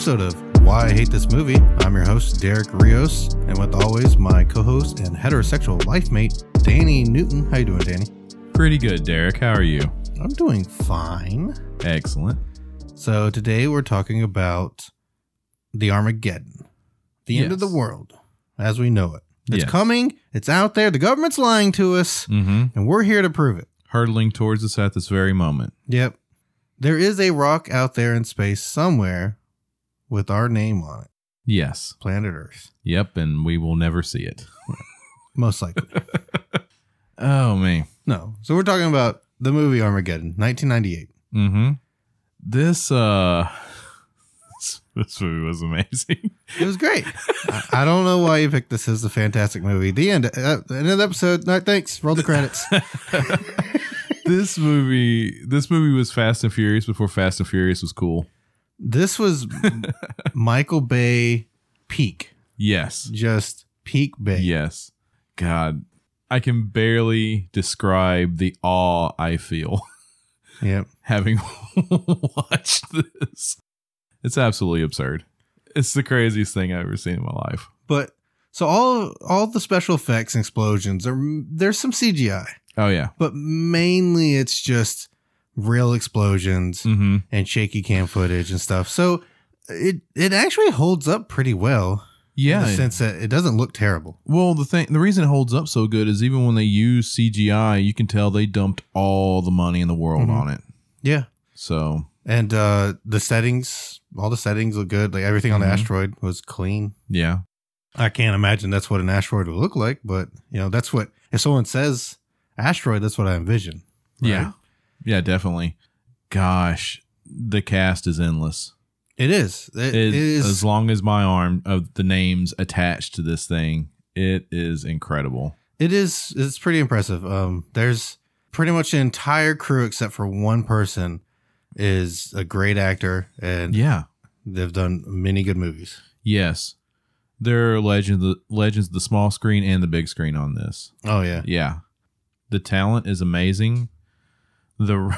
episode of Why I Hate This Movie. I'm your host, Derek Rios, and with always my co-host and heterosexual life mate, Danny Newton. How you doing, Danny? Pretty good, Derek. How are you? I'm doing fine. Excellent. So today we're talking about the Armageddon, the end of the world as we know it. It's coming. It's out there. The government's lying to us, and we're here to prove it. Hurtling towards us at this very moment. Yep. There is a rock out there in space somewhere with our name on it. Yes. Planet Earth. Yep, and we will never see it. Most likely. Oh, man. No. So we're talking about the movie Armageddon, 1998. This movie was amazing. It was great. I don't know why you picked this as a fantastic movie. The end. End of the episode. No, thanks. Roll the credits. This movie was Fast and Furious before Fast and Furious was cool. This was Michael Bay peak. Yes. Just peak Bay. Yes. God, I can barely describe the awe I feel. Yep. Having watched this. It's absolutely absurd. It's the craziest thing I've ever seen in my life. But so all the special effects and explosions there's some CGI. Oh yeah. But mainly it's just real explosions and shaky cam footage and stuff. So it actually holds up pretty well. Yeah. In the sense that it doesn't look terrible. Well, the reason it holds up so good is even when they use CGI, you can tell they dumped all the money in the world on it. Yeah. So. And all the settings look good. Like everything on the asteroid was clean. Yeah. I can't imagine that's what an asteroid would look like, but that's what, if someone says asteroid, that's what I envision. Right? Yeah. Yeah, definitely. Gosh, the cast is endless. It is. It is. As long as my arm of the names attached to this thing, it is incredible. It is. It's pretty impressive. There's pretty much the entire crew except for one person is a great actor, and they've done many good movies. Yes. There are legends of the small screen and the big screen on this. Oh yeah. Yeah. The talent is amazing. The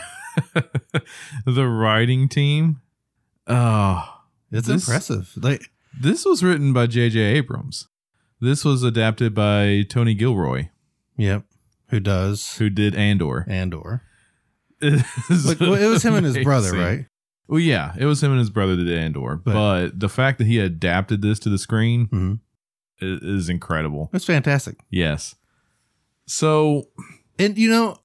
writing team. Oh, it's impressive. Like this was written by J.J. Abrams. This was adapted by Tony Gilroy. Yep. Who did Andor. It was him and his brother, right? Well, yeah, it was him and his brother that did Andor. But the fact that he adapted this to the screen is incredible. It's fantastic. Yes. So, and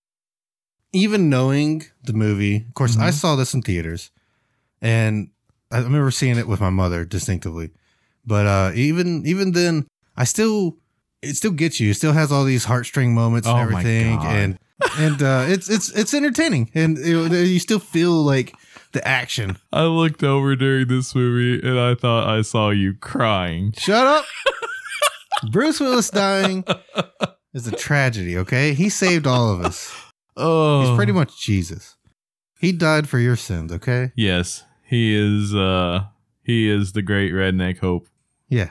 even knowing the movie, of course, I saw this in theaters, and I remember seeing it with my mother distinctively. But even then, it still gets you. It still has all these heartstring moments and everything, and it's entertaining, and you still feel like the action. I looked over during this movie, and I thought I saw you crying. Shut up. Bruce Willis dying is a tragedy. Okay, he saved all of us. Oh, he's pretty much Jesus. He died for your sins. Okay. Yes, he is. He is the great redneck hope. Yeah.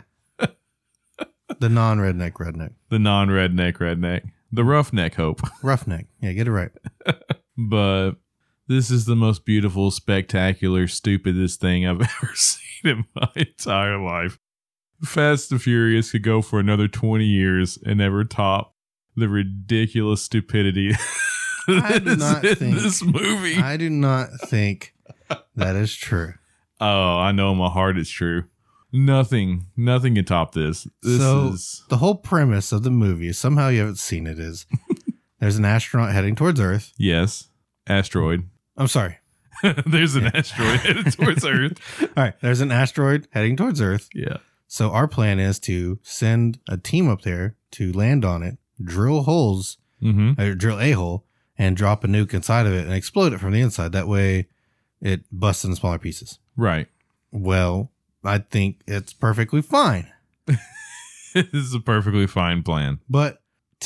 The non-redneck redneck. The non-redneck redneck. The roughneck hope. Roughneck. Yeah, get it right. But this is the most beautiful, spectacular, stupidest thing I've ever seen in my entire life. Fast and Furious could go for another 20 years and never top the ridiculous stupidity this movie. I do not think that is true. Oh, I know in my heart it's true. Nothing can top this. The whole premise of the movie is, somehow you haven't seen it, is there's an astronaut heading towards Earth. Yes. Asteroid. I'm sorry. There's an asteroid headed towards Earth. All right. There's an asteroid heading towards Earth. Yeah. So our plan is to send a team up there to land on it, drill holes, or drill a hole, and drop a nuke inside of it and explode it from the inside. That way it busts into smaller pieces. Right. Well, I think it's perfectly fine. This is a perfectly fine plan. But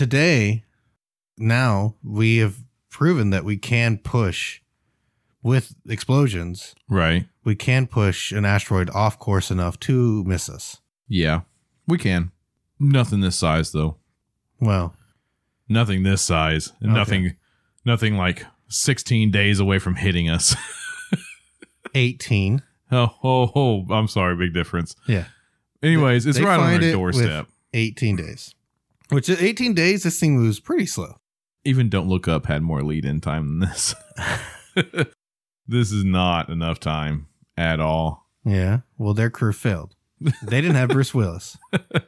now we have proven that we can push with explosions. Right. We can push an asteroid off course enough to miss us. Yeah, we can. Nothing this size, though. Well, nothing this size. Okay. Nothing like 16 days away from hitting us. 18. Oh, I'm sorry. Big difference. Yeah. Anyways, it's They right on find their it doorstep. with 18 days. Which is 18 days, this thing moves pretty slow. Even Don't Look Up had more lead-in time than this. This is not enough time at all. Yeah. Well, their crew failed. They didn't have Bruce Willis.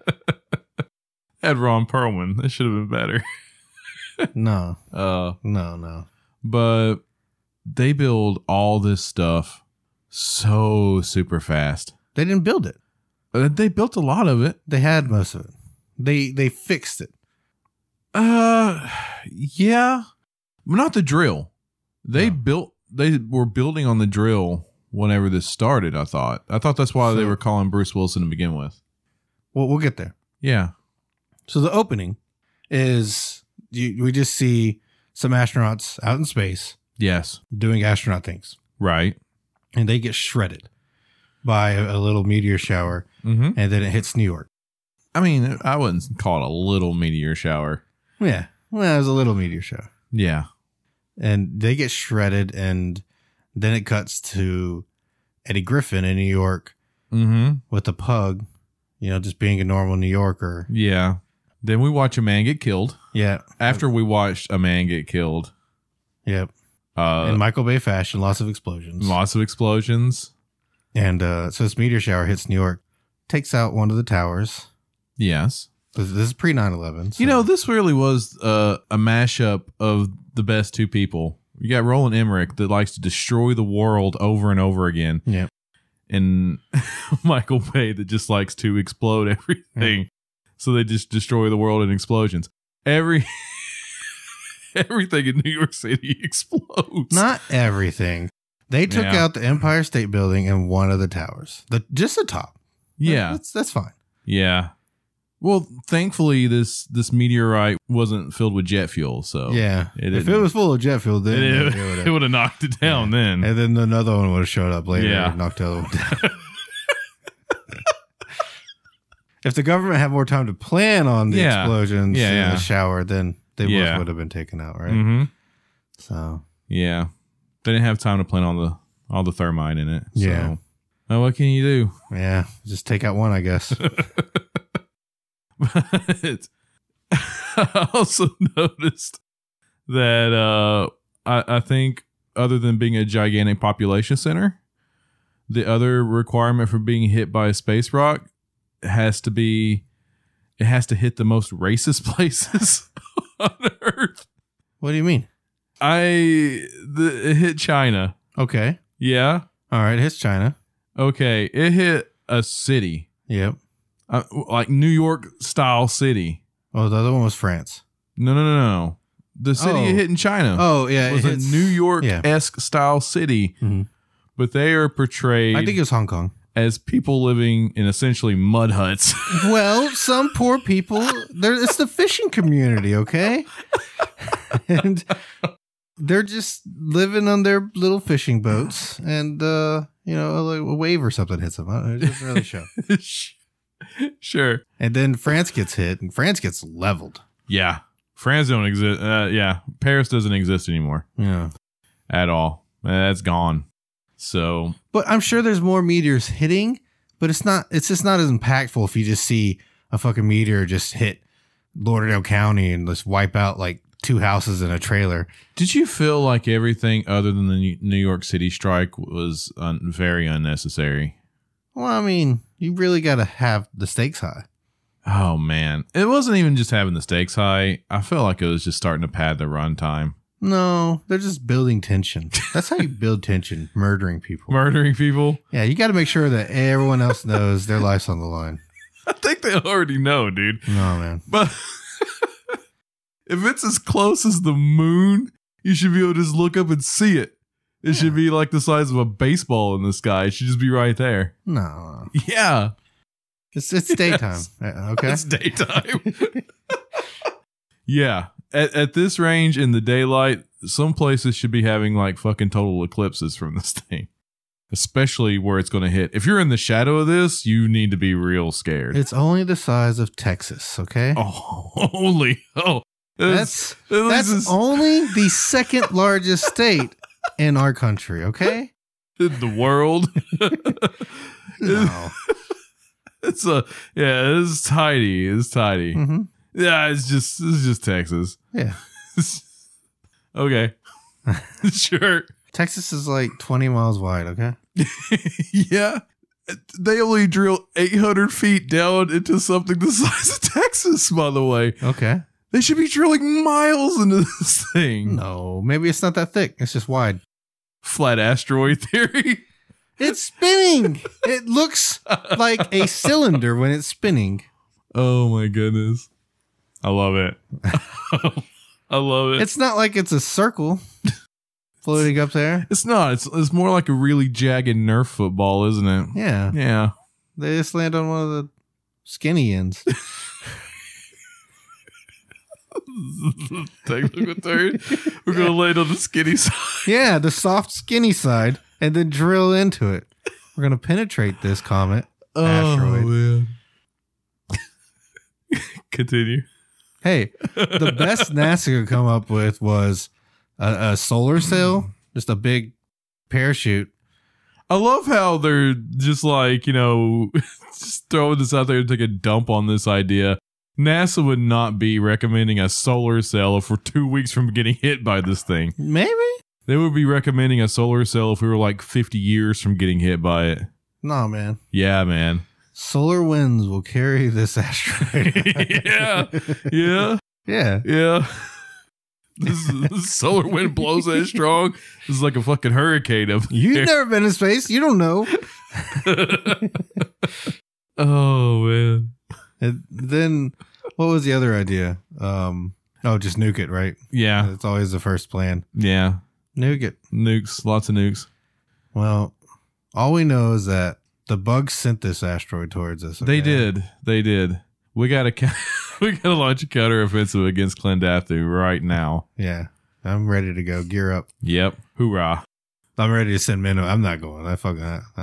Had Ron Perlman. That should have been better. No. No. But they build all this stuff so super fast. They didn't build it. They built a lot of it. They had most of it. They fixed it. Yeah. Not the drill. They were building on the drill whenever this started, I thought. That's why they were calling Bruce Wilson to begin with. Well, we'll get there. Yeah. So the opening is we just see some astronauts out in space. Yes. Doing astronaut things. Right. And they get shredded by a little meteor shower. Mm-hmm. And then it hits New York. I mean, I wouldn't call it a little meteor shower. Yeah. Well, it was a little meteor shower. Yeah. And they get shredded. And then it cuts to Eddie Griffin in New York with a pug, just being a normal New Yorker. Yeah. Then we watch a man get killed. Yeah. After we watched a man get killed. Yep. In Michael Bay fashion, lots of explosions. And so this meteor shower hits New York, takes out one of the towers. Yes. This is pre 9/11. So. This really was a mashup of the best two people. You got Roland Emmerich that likes to destroy the world over and over again. Yeah. And Michael Bay that just likes to explode everything. Yeah. So they just destroy the world in explosions. Everything in New York City explodes. Not everything. They took out the Empire State Building and one of the towers. Just the top. Yeah. That's fine. Yeah. Well, thankfully, this meteorite wasn't filled with jet fuel. So yeah, if it was full of jet fuel, then it would have knocked it down. Yeah. Then and then another one would have showed up later. Yeah, and knocked the other one down. If the government had more time to plan on the explosions in the shower, then they both would have been taken out, right? Mm-hmm. So yeah, they didn't have time to plan on all the thermite in it. So. Yeah. Well, what can you do? Yeah, just take out one, I guess. But I also noticed that I think other than being a gigantic population center, the other requirement for being hit by a space rock has to hit the most racist places on Earth. What do you mean? It hit China. Okay. Yeah. All right. It hits China. Okay. It hit a city. Yep. Like New York style city. Oh, the other one was France. No. The city it hit in China. Oh, yeah. It was a New York-esque style city. Mm-hmm. But they are portrayed, I think it was Hong Kong, as people living in essentially mud huts. Well, some poor people. It's the fishing community, okay? And they're just living on their little fishing boats, and a wave or something hits them. It doesn't really show. Sure. And then France gets hit, and France gets leveled. Yeah. France don't exist. Paris doesn't exist anymore. Yeah. At all. That's gone. So. But I'm sure there's more meteors hitting, but it's just not as impactful if you just see a fucking meteor just hit Lauderdale County and just wipe out like 2 houses and a trailer. Did you feel like everything other than the New York City strike was very unnecessary? Well, I mean, you really got to have the stakes high. Oh, man. It wasn't even just having the stakes high. I felt like it was just starting to pad the runtime. No, they're just building tension. That's how you build tension, murdering people. Murdering people? Yeah, you got to make sure that everyone else knows their life's on the line. I think they already know, dude. No, man. But if it's as close as the moon, you should be able to just look up and see it. It should be like the size of a baseball in the sky. It should just be right there. No. Yeah. It's daytime. Okay. It's daytime. Yeah. At this range in the daylight, some places should be having like fucking total eclipses from this thing. Especially where it's going to hit. If you're in the shadow of this, you need to be real scared. It's only the size of Texas, okay? Oh, only. Oh. That's only the second largest state in our country, okay? in the world. No. It's tiny. It's tiny. Mm-hmm. Yeah, it's just Texas. Yeah. Okay. Sure. Texas is like 20 miles wide, okay? Yeah. They only drill 800 feet down into something the size of Texas, by the way. Okay. They should be drilling miles into this thing. No, maybe it's not that thick. It's just wide. Flat asteroid theory. It's spinning. It looks like a cylinder when it's spinning. Oh my goodness. I love it. I love it. It's not like it's a circle floating up there. It's not. It's more like a really jagged Nerf football, isn't it? Yeah. Yeah. They just land on one of the skinny ends. Technical term. We're going to land on the skinny side. Yeah, the soft, skinny side, and then drill into it. We're going to penetrate this comet. Asteroid. Man. Continue. Hey, the best NASA could come up with was a solar sail, just a big parachute. I love how they're just like, just throwing this out there to take a dump on this idea. NASA would not be recommending a solar sail if we're 2 weeks from getting hit by this thing. Maybe? They would be recommending a solar sail if we were like 50 years from getting hit by it. No, man. Yeah, man. Solar winds will carry this asteroid. Yeah. Yeah. Yeah. Yeah. This solar wind blows that strong. This is like a fucking hurricane up there. You've never been in space. You don't know. Oh, man. And then what was the other idea? Just nuke it, right? Yeah. It's always the first plan. Yeah. Nuke it. Nukes. Lots of nukes. Well, all we know is that the bugs sent this asteroid towards us. They okay? did. We got to launch a counteroffensive against Klendathu right now. Yeah. I'm ready to go. Gear up. Yep. Hoorah. I'm ready to send men. I'm not going. I fucking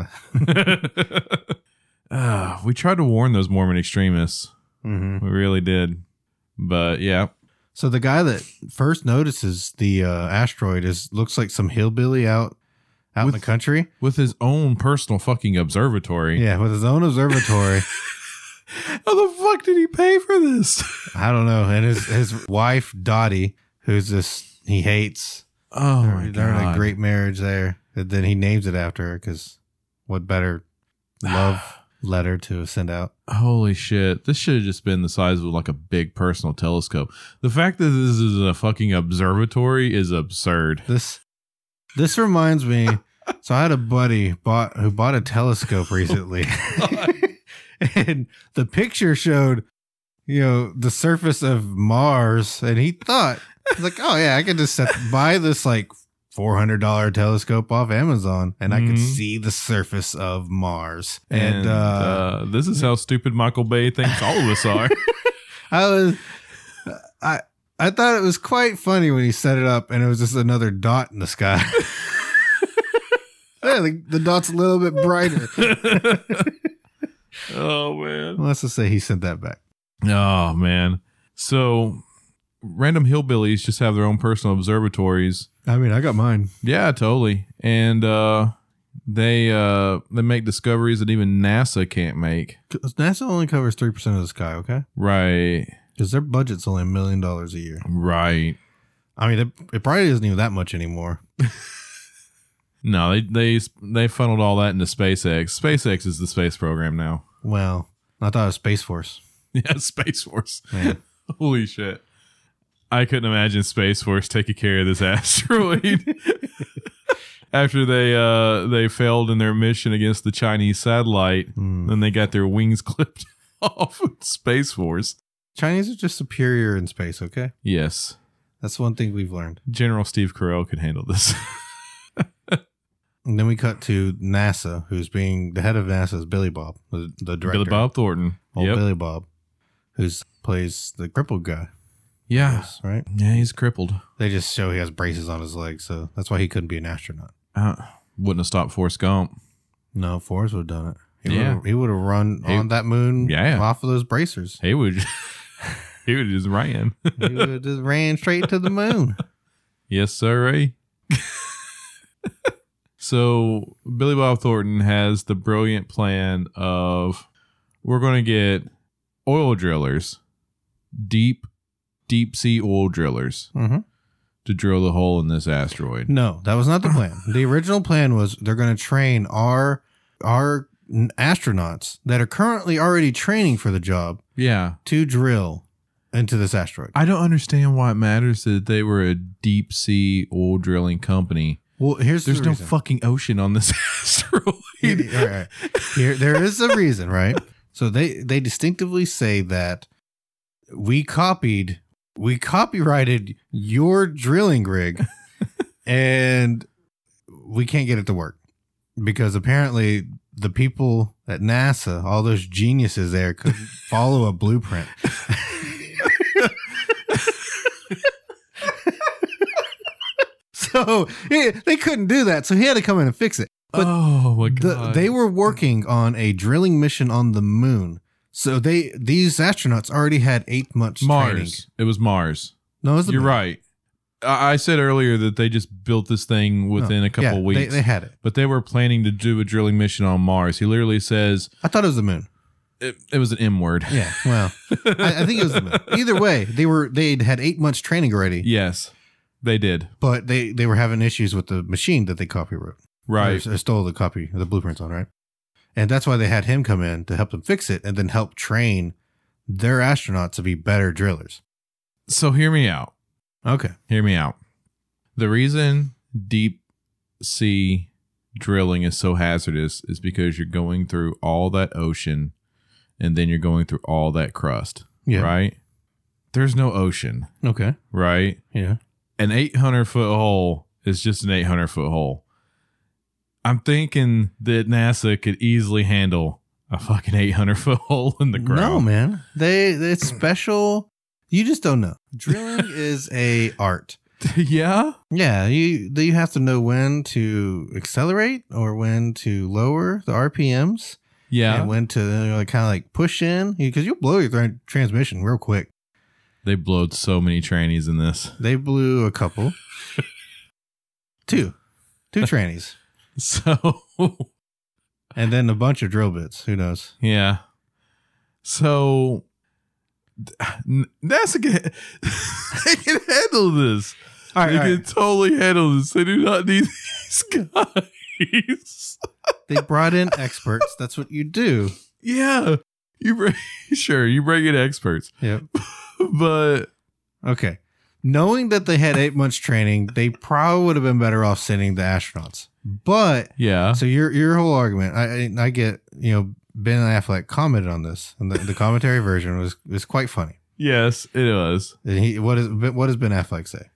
we tried to warn those Mormon extremists. Mm-hmm. We really did. But yeah. So the guy that first notices the asteroid looks like some hillbilly out in the country with his own personal fucking observatory. Yeah, with his own observatory. How the fuck did he pay for this? I don't know. And his wife Dottie, who's he hates. Oh my God. They're in a great marriage there. And then he names it after her because what better love letter to send out? Holy shit. This should have just been the size of like a big personal telescope. The fact that this is a fucking observatory is absurd. This reminds me. So I had a buddy who bought a telescope recently. And the picture showed, the surface of Mars. And he thought, like, oh yeah, I could just buy this like $400 telescope off Amazon and I could see the surface of Mars. And this is how stupid Michael Bay thinks all of us are. I thought it was quite funny when he set it up and it was just another dot in the sky. Yeah, the dot's a little bit brighter. Oh man. Well, let's just say he sent that back. Oh man. So random hillbillies just have their own personal observatories. I mean, I got mine. Yeah, totally. And they make discoveries that even NASA can't make. NASA only covers 3% of the sky, okay? Right. Because their budget's only $1 million a year. Right. I mean, it probably isn't even that much anymore. No, they funneled all that into SpaceX. SpaceX is the space program now. Well, I thought it was Space Force. Yeah, Space Force. Man. Holy shit. I couldn't imagine Space Force taking care of this asteroid. After they failed in their mission against the Chinese satellite, then they got their wings clipped off with Space Force. Chinese are just superior in space, okay? Yes. That's one thing we've learned. General Steve Carell could handle this. And then we cut to NASA, the head of NASA is Billy Bob, the director. Billy Bob Thornton. Old Billy Bob, who plays the crippled guy. Yeah. Yes, right? Yeah, he's crippled. They just show he has braces on his legs, so that's why he couldn't be an astronaut. Wouldn't have stopped Forrest Gump. No, Forrest would have done it. He Yeah. would have run on that moon off of those bracers. He would just ran. He would have just ran straight to the moon. Yes, sir. So Billy Bob Thornton has the brilliant plan of we're going to get oil drillers, deep sea oil drillers to drill the hole in this asteroid. No, that was not the plan. The original plan was they're going to train our astronauts that are currently already training for the job to drill into this asteroid. I don't understand why it matters that they were a deep sea oil drilling company. Well, there's no fucking ocean on this asteroid. Right. There is a reason, right? So they distinctively say that we copyrighted your drilling rig and we can't get it to work because apparently the people at NASA, all those geniuses there, couldn't follow a blueprint. So they couldn't do that. So he had to come in and fix it. But oh my God. They were working on a drilling mission on the moon. So these astronauts already had 8 months training. Mars. It was Mars. No, it was the You're moon. right. I said earlier that they just built this thing within a couple of weeks. They had it. But they were planning to do a drilling mission on Mars. He literally says... I thought it was the moon. It was an M word. Yeah, well, I think it was the moon. Either way, they'd had 8 months training already. Yes, they did. But they were having issues with the machine that they copywrote. Right. Or stole the copy of the blueprints on, right? And that's why they had him come in to help them fix it and then help train their astronauts to be better drillers. So hear me out. Okay. Hear me out. The reason deep sea drilling is so hazardous is because you're going through all that ocean and then you're going through all that crust. Yeah. Right? There's no ocean. Okay. Right? Yeah. An 800-foot hole is just an 800-foot hole. I'm thinking that NASA could easily handle a fucking 800-foot hole in the ground. No, man. It's special. You just don't know. Drilling is a art. Yeah? Yeah, you have to know when to accelerate or when to lower the RPMs. Yeah. And when to kind of like push in because you'll blow your transmission real quick. They blowed so many trannies in this. They blew a couple. Two trannies. So. And then a bunch of drill bits. Who knows? Yeah. So. NASA can, they can handle this. They can totally handle this. They do not need these guys. They brought in experts. That's what you do. Yeah. You bring in experts. Yep. But okay. Knowing that they had 8 months training, they probably would have been better off sending the astronauts. But yeah. So your whole argument, I get, Ben Affleck commented on this, and the commentary version was quite funny. Yes, it was. And what does Ben Affleck say?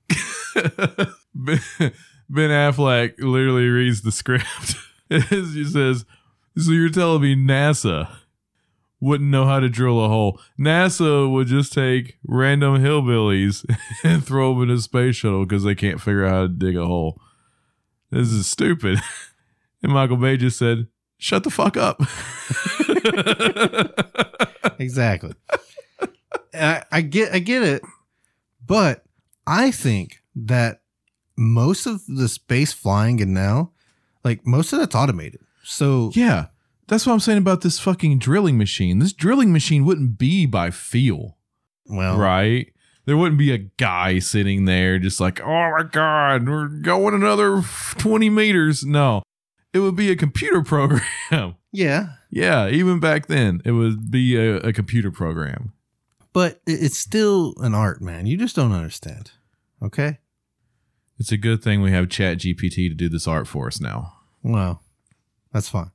Ben Affleck literally reads the script. He says, "So you're telling me NASA wouldn't know how to drill a hole? NASA would just take random hillbillies and throw them in a space shuttle because they can't figure out how to dig a hole. This is stupid." And Michael Bay just said, "Shut the fuck up." Exactly. I get it, but I think that most of the space flying and now, like most of that's automated. So yeah, that's what I'm saying about this fucking drilling machine. This drilling machine wouldn't be by feel. Well, right? There wouldn't be a guy sitting there just like, "Oh my God, we're going another 20 meters." No, it would be a computer program. Yeah. Yeah. Even back then, it would be a computer program. But it's still an art, man. You just don't understand. Okay. It's a good thing we have ChatGPT to do this art for us now. Well, that's fine.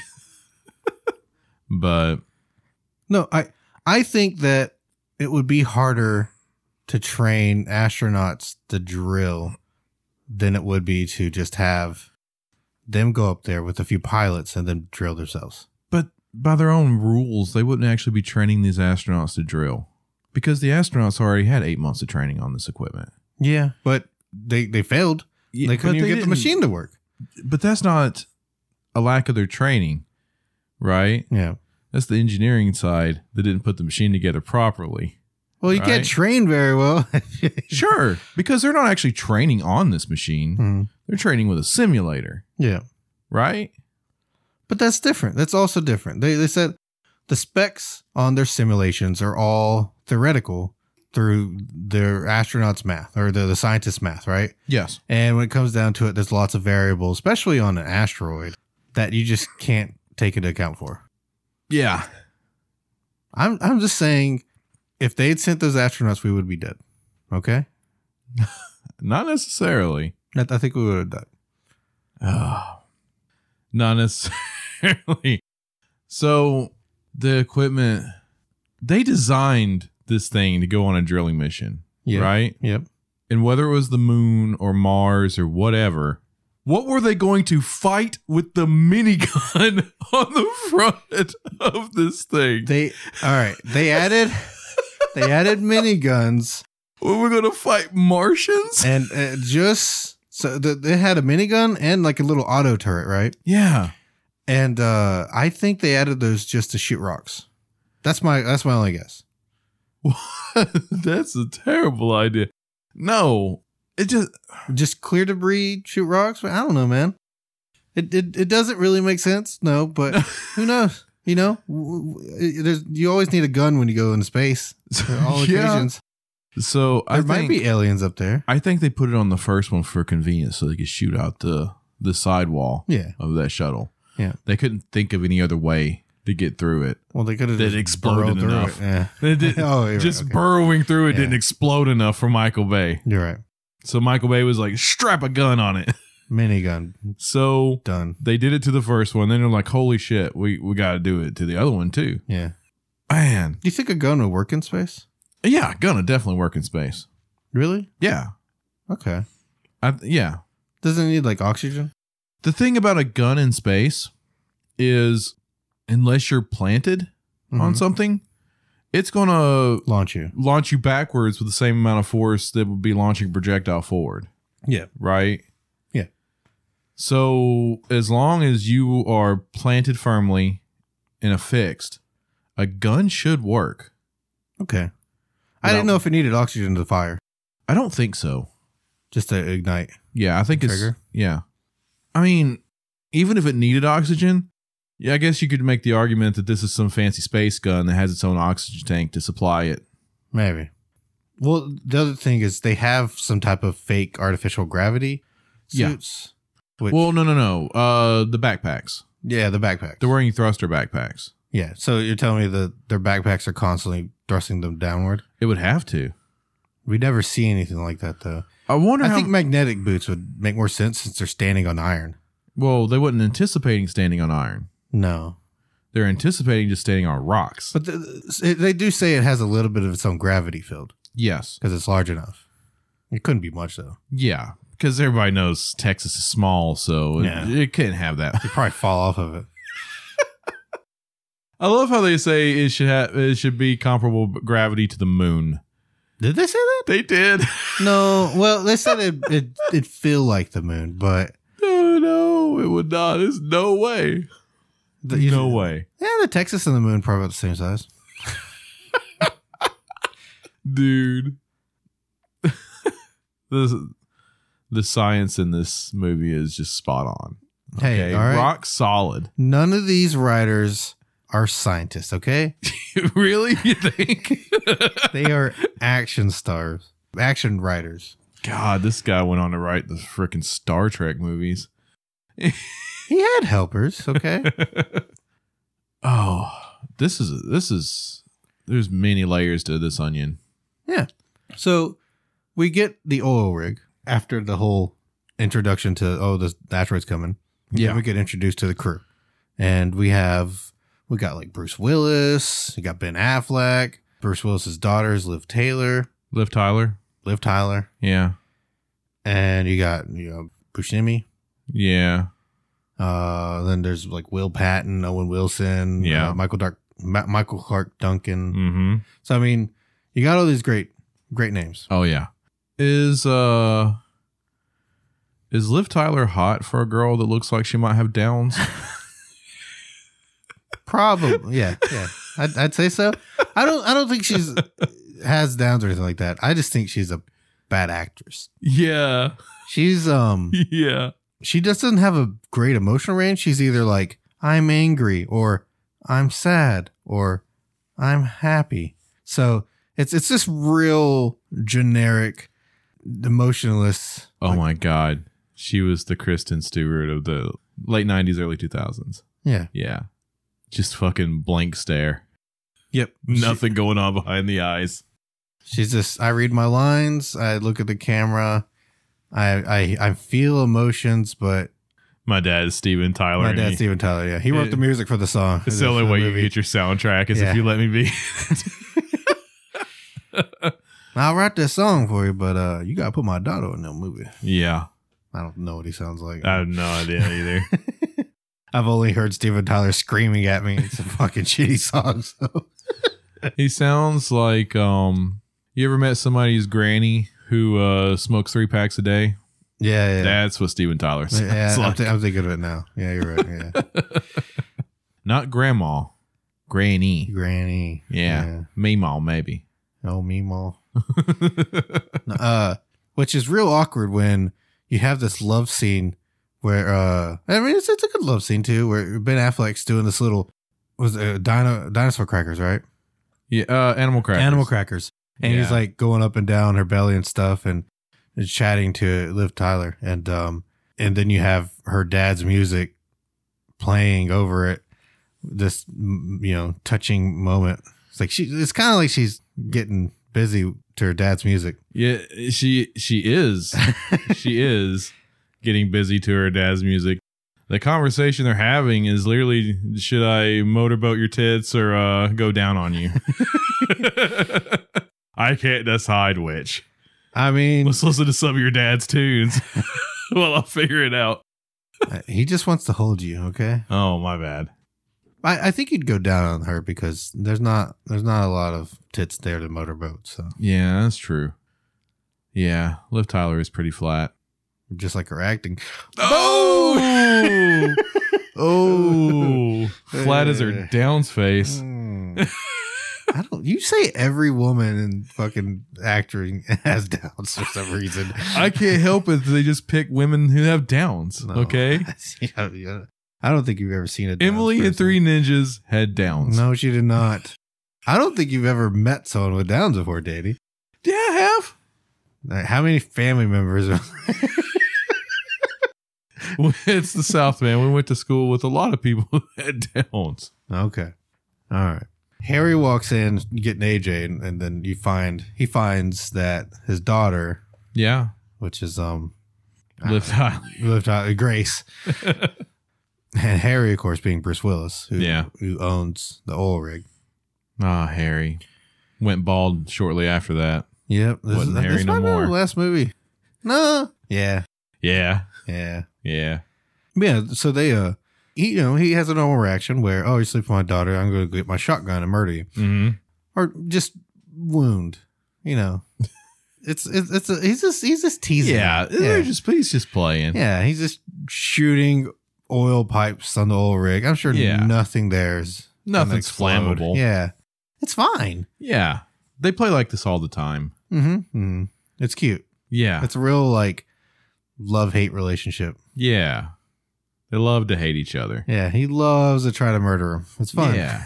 But no, I think that it would be harder to train astronauts to drill than it would be to just have them go up there with a few pilots and then drill themselves. But by their own rules, they wouldn't actually be training these astronauts to drill because the astronauts already had 8 months of training on this equipment. Yeah, but they failed. Yeah, they couldn't even get the machine to work. But that's not a lack of their training, right? Yeah. That's the engineering side that didn't put the machine together properly. Well, you can't train very well. Sure, because they're not actually training on this machine. Mm-hmm. They're training with a simulator. Yeah. right? But that's different. That's also different. They said the specs on their simulations are all theoretical through their astronauts' math or the scientists' math, right? Yes. And when it comes down to it, there's lots of variables, especially on an asteroid, that you just can't take into account for. Yeah. I'm just saying, if they'd sent those astronauts, we would be dead. Okay? Not necessarily. I think we would have died. Not necessarily. So the equipment, they designed this thing to go on a drilling mission, right? Yep. And whether it was the moon or Mars or whatever, what were they going to fight with the minigun on the front of this thing? They added miniguns. Were we going to fight Martians? And they had a minigun and like a little auto turret, right? Yeah. And I think they added those just to shoot rocks. That's my only guess. That's a terrible idea. No, it just clear debris, shoot rocks. I don't know, man. It doesn't really make sense. No, but who knows? You know, you always need a gun when you go into space. All occasions. So there might be aliens up there. I think they put it on the first one for convenience, so they could shoot out the sidewall of that shuttle. Yeah, they couldn't think of any other way to get through it. Well, they could have just exploded enough. Yeah. Burrowing through it didn't explode enough for Michael Bay. You're right. So Michael Bay was like, strap a gun on it. Minigun. So done. They did it to the first one. Then they're like, holy shit, we got to do it to the other one too. Yeah. Man. Do you think a gun would work in space? Yeah, gun would definitely work in space. Really? Yeah. Okay. Yeah. Doesn't it need like oxygen? The thing about a gun in space is unless you're planted on something, it's going to launch you backwards with the same amount of force that would be launching a projectile forward. Yeah. Right? Yeah. So as long as you are planted firmly and affixed, a gun should work. Okay. I didn't know if it needed oxygen to fire. I don't think so. Just to ignite. Yeah, I think it's trigger. Yeah. I mean, even if it needed oxygen, yeah, I guess you could make the argument that this is some fancy space gun that has its own oxygen tank to supply it. Maybe. Well, the other thing is they have some type of fake artificial gravity suits. Yeah. Well, no. The backpacks. Yeah, the backpacks. They're wearing thruster backpacks. Yeah. So you're telling me that their backpacks are constantly thrusting them downward? It would have to. We never see anything like that, though. I think magnetic boots would make more sense since they're standing on iron. Well, they wasn't anticipating standing on iron. No. They're anticipating just standing on rocks. But they do say it has a little bit of its own gravity field. Yes. Because it's large enough. It couldn't be much, though. Yeah. Because everybody knows Texas is small, so it can't have that. You'd probably fall off of it. I love how they say it should be comparable gravity to the moon. Did they say that? They did. No. Well, they said it'd feel like the moon, but no, it would not. There's no way. No way. Yeah, the Texas and the moon probably about the same size. Dude. The science in this movie is just spot on. Okay? Hey, all right. Rock solid. None of these writers are scientists, okay? Really? You think? They are action stars. Action writers. God, this guy went on to write the freaking Star Trek movies. He had helpers, okay? Oh, this is there's many layers to this onion. Yeah. So we get the oil rig after the whole introduction to, the asteroid's coming. Yeah. Then we get introduced to the crew. And we got like Bruce Willis, you got Ben Affleck, Bruce Willis's daughters, Liv Tyler. Yeah. And you got, Buscemi. Yeah. Then there's like Will Patton, Owen Wilson, Michael Clark Duncan. Mm-hmm. So I mean, you got all these great names. Oh yeah. Is Liv Tyler hot for a girl that looks like she might have Downs? Probably, yeah. I'd say so. I don't think she's has Downs or anything like that. I just think she's a bad actress. Yeah. She's yeah. she just doesn't have a great emotional range. She's either like, I'm angry, or I'm sad, or I'm happy. So it's this real generic, emotionless. Oh my God. She was the Kristen Stewart of the late 90s, early 2000s. Yeah. Yeah. Just fucking blank stare. Yep. Nothing going on behind the eyes. She's just, I read my lines. I look at the camera. I feel emotions, but My dad is Steven Tyler. my dad's Steven Tyler. Yeah. He wrote the music for the song. It's the only way you get your soundtrack is if you let me be. I'll write this song for you, but you got to put my daughter in the movie. Yeah. I don't know what he sounds like. I have no idea either. I've only heard Steven Tyler screaming at me. It's a fucking shitty song. So. He sounds like, you ever met somebody's granny who smokes 3 packs a day? Yeah. That's what Steven Tyler sounds like. I'm thinking of it now. Yeah, you're right. Yeah. Not grandma. Granny. Granny. Yeah. Meemaw, maybe. Oh, Meemaw. Which is real awkward when you have this love scene where, I mean, it's a good love scene too, where Ben Affleck's doing this little, dinosaur crackers, right? Yeah. Animal crackers. Animal crackers. And he's like going up and down her belly and stuff and chatting to Liv Tyler. And then you have her dad's music playing over it. This, touching moment. It's like it's kind of like she's getting busy to her dad's music. Yeah, she is. She is getting busy to her dad's music. The conversation they're having is literally, should I motorboat your tits or go down on you? I can't decide which. I mean, let's listen to some of your dad's tunes while I'll figure it out. He just wants to hold you, okay? Oh, my bad. I think you'd go down on her because there's not a lot of tits there to motorboat. So yeah, that's true. Yeah, Liv Tyler is pretty flat, just like her acting. Oh, oh, flat as her Downs face. You say every woman in fucking acting has Downs for some reason. I can't help it. They just pick women who have Downs. No. Okay. Yeah. I don't think you've ever seen a Downs Emily person. and 3 Ninjas had Downs. No, she did not. I don't think you've ever met someone with Downs before, Daddy. Yeah, I have. How many family members are It's the South, man. We went to school with a lot of people who had Downs. Okay. All right. Harry walks in getting AJ, and then he finds that his daughter, yeah, which is Liv Tyler, Grace, and Harry, of course, being Bruce Willis, who owns the oil rig. Ah, Harry went bald shortly after that. Yep, wasn't Harry no more. The last movie. No. Yeah. Yeah. Yeah. Yeah. Yeah. So they he has a normal reaction where, oh, you sleep with my daughter, I'm going to get my shotgun and murder you, or just wound. He's just teasing. Yeah, he's just playing. Yeah, he's just shooting oil pipes on the oil rig. I'm sure nothing there's nothing's flammable. Yeah, it's fine. Yeah, they play like this all the time. Mm-hmm. It's cute. Yeah, it's a real like love-hate relationship. Yeah. They love to hate each other. Yeah, he loves to try to murder him. It's fun. Yeah.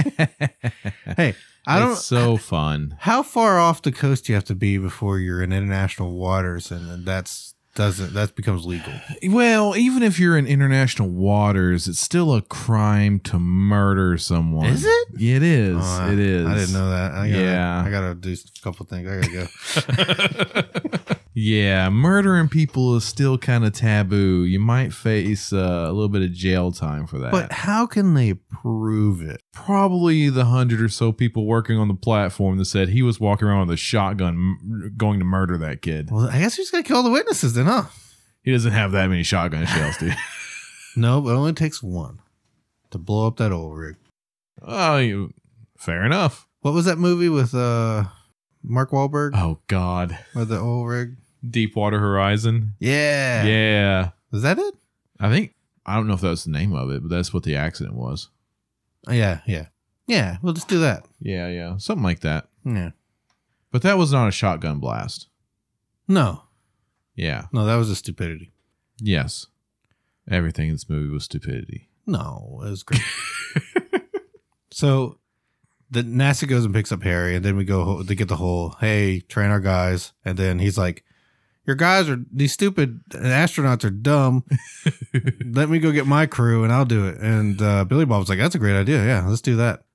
Hey, it's so fun. How far off the coast do you have to be before you're in international waters, and that becomes legal? Well, even if you're in international waters, it's still a crime to murder someone. Is it? It is. It is. I didn't know that. I gotta do a couple things. I gotta go. Yeah, murdering people is still kind of taboo. You might face a little bit of jail time for that. But how can they prove it? Probably the 100 or so people working on the platform that said he was walking around with a shotgun going to murder that kid. Well, I guess he's got to kill the witnesses then, huh? He doesn't have that many shotgun shells, dude. No, but it only takes one to blow up that oil rig. Oh, fair enough. What was that movie with Mark Wahlberg? Oh, God. With the oil rig? Deepwater Horizon. Yeah. Yeah. Was that it? I don't know if that was the name of it, but that's what the accident was. Yeah. Yeah, we'll just do that. Yeah. Something like that. Yeah. But that was not a shotgun blast. No. Yeah. No, that was a stupidity. Yes. Everything in this movie was stupidity. No, it was great. So the NASA goes and picks up Harry, and then we go to get the whole, hey, train our guys. And then he's like, your guys are, these stupid astronauts are dumb. Let me go get my crew and I'll do it. And Billy Bob was like, that's a great idea. Yeah, let's do that.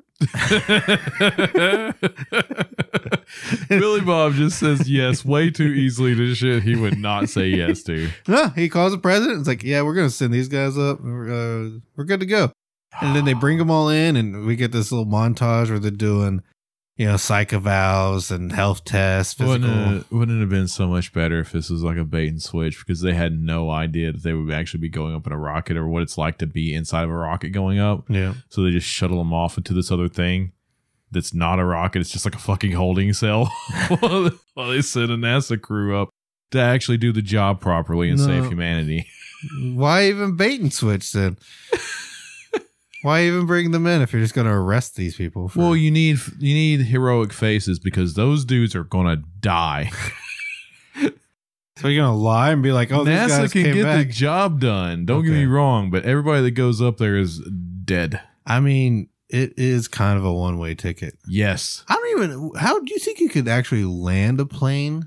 Billy Bob just says yes way too easily to shit he would not say yes to. No, he calls the president. It's like, yeah, we're going to send these guys up. We're good to go. And then they bring them all in, and we get this little montage where they're doing, psych evals and health tests. Wouldn't it have been so much better if this was like a bait and switch, because they had no idea that they would actually be going up in a rocket or what it's like to be inside of a rocket going up. Yeah. So they just shuttle them off into this other thing that's not a rocket. It's just like a fucking holding cell while they send a NASA crew up to actually do the job properly and save humanity. Why even bait and switch then? Why even bring them in if you're just going to arrest these people? Well, you need heroic faces, because those dudes are going to die. So you're going to lie and be like, oh, NASA these guys can came get back. the job done. Don't get me wrong, but everybody that goes up there is dead. I mean, it is kind of a one-way ticket. Yes. how do you think you could actually land a plane,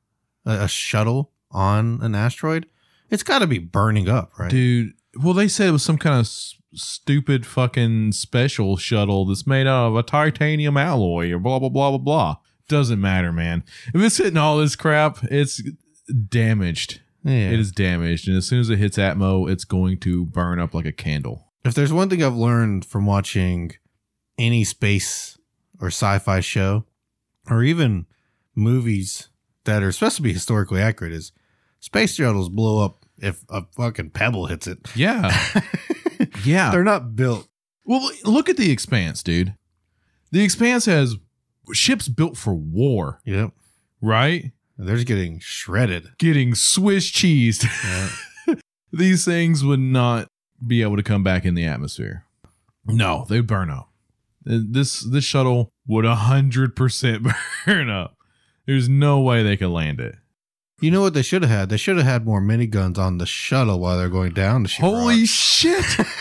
a shuttle on an asteroid? It's got to be burning up, right? Dude, well, they said it was some kind of stupid fucking special shuttle that's made out of a titanium alloy or blah, blah, blah, blah, blah. Doesn't matter, man. If it's hitting all this crap, it's damaged. Yeah. It is damaged. And as soon as it hits Atmo, it's going to burn up like a candle. If there's one thing I've learned from watching any space or sci-fi show, or even movies that are supposed to be historically accurate, is space shuttles blow up if a fucking pebble hits it. Yeah. Yeah. They're not built. Well, look at The Expanse, dude. The Expanse has ships built for war. Yep. Right? They're just getting shredded. Getting Swiss cheesed. Yeah. These things would not be able to come back in the atmosphere. No, they'd burn up. This shuttle would 100% burn up. There's no way they could land it. You know what they should have had? They should have had more miniguns on the shuttle while they're going down to shoot Holy rocks. shit.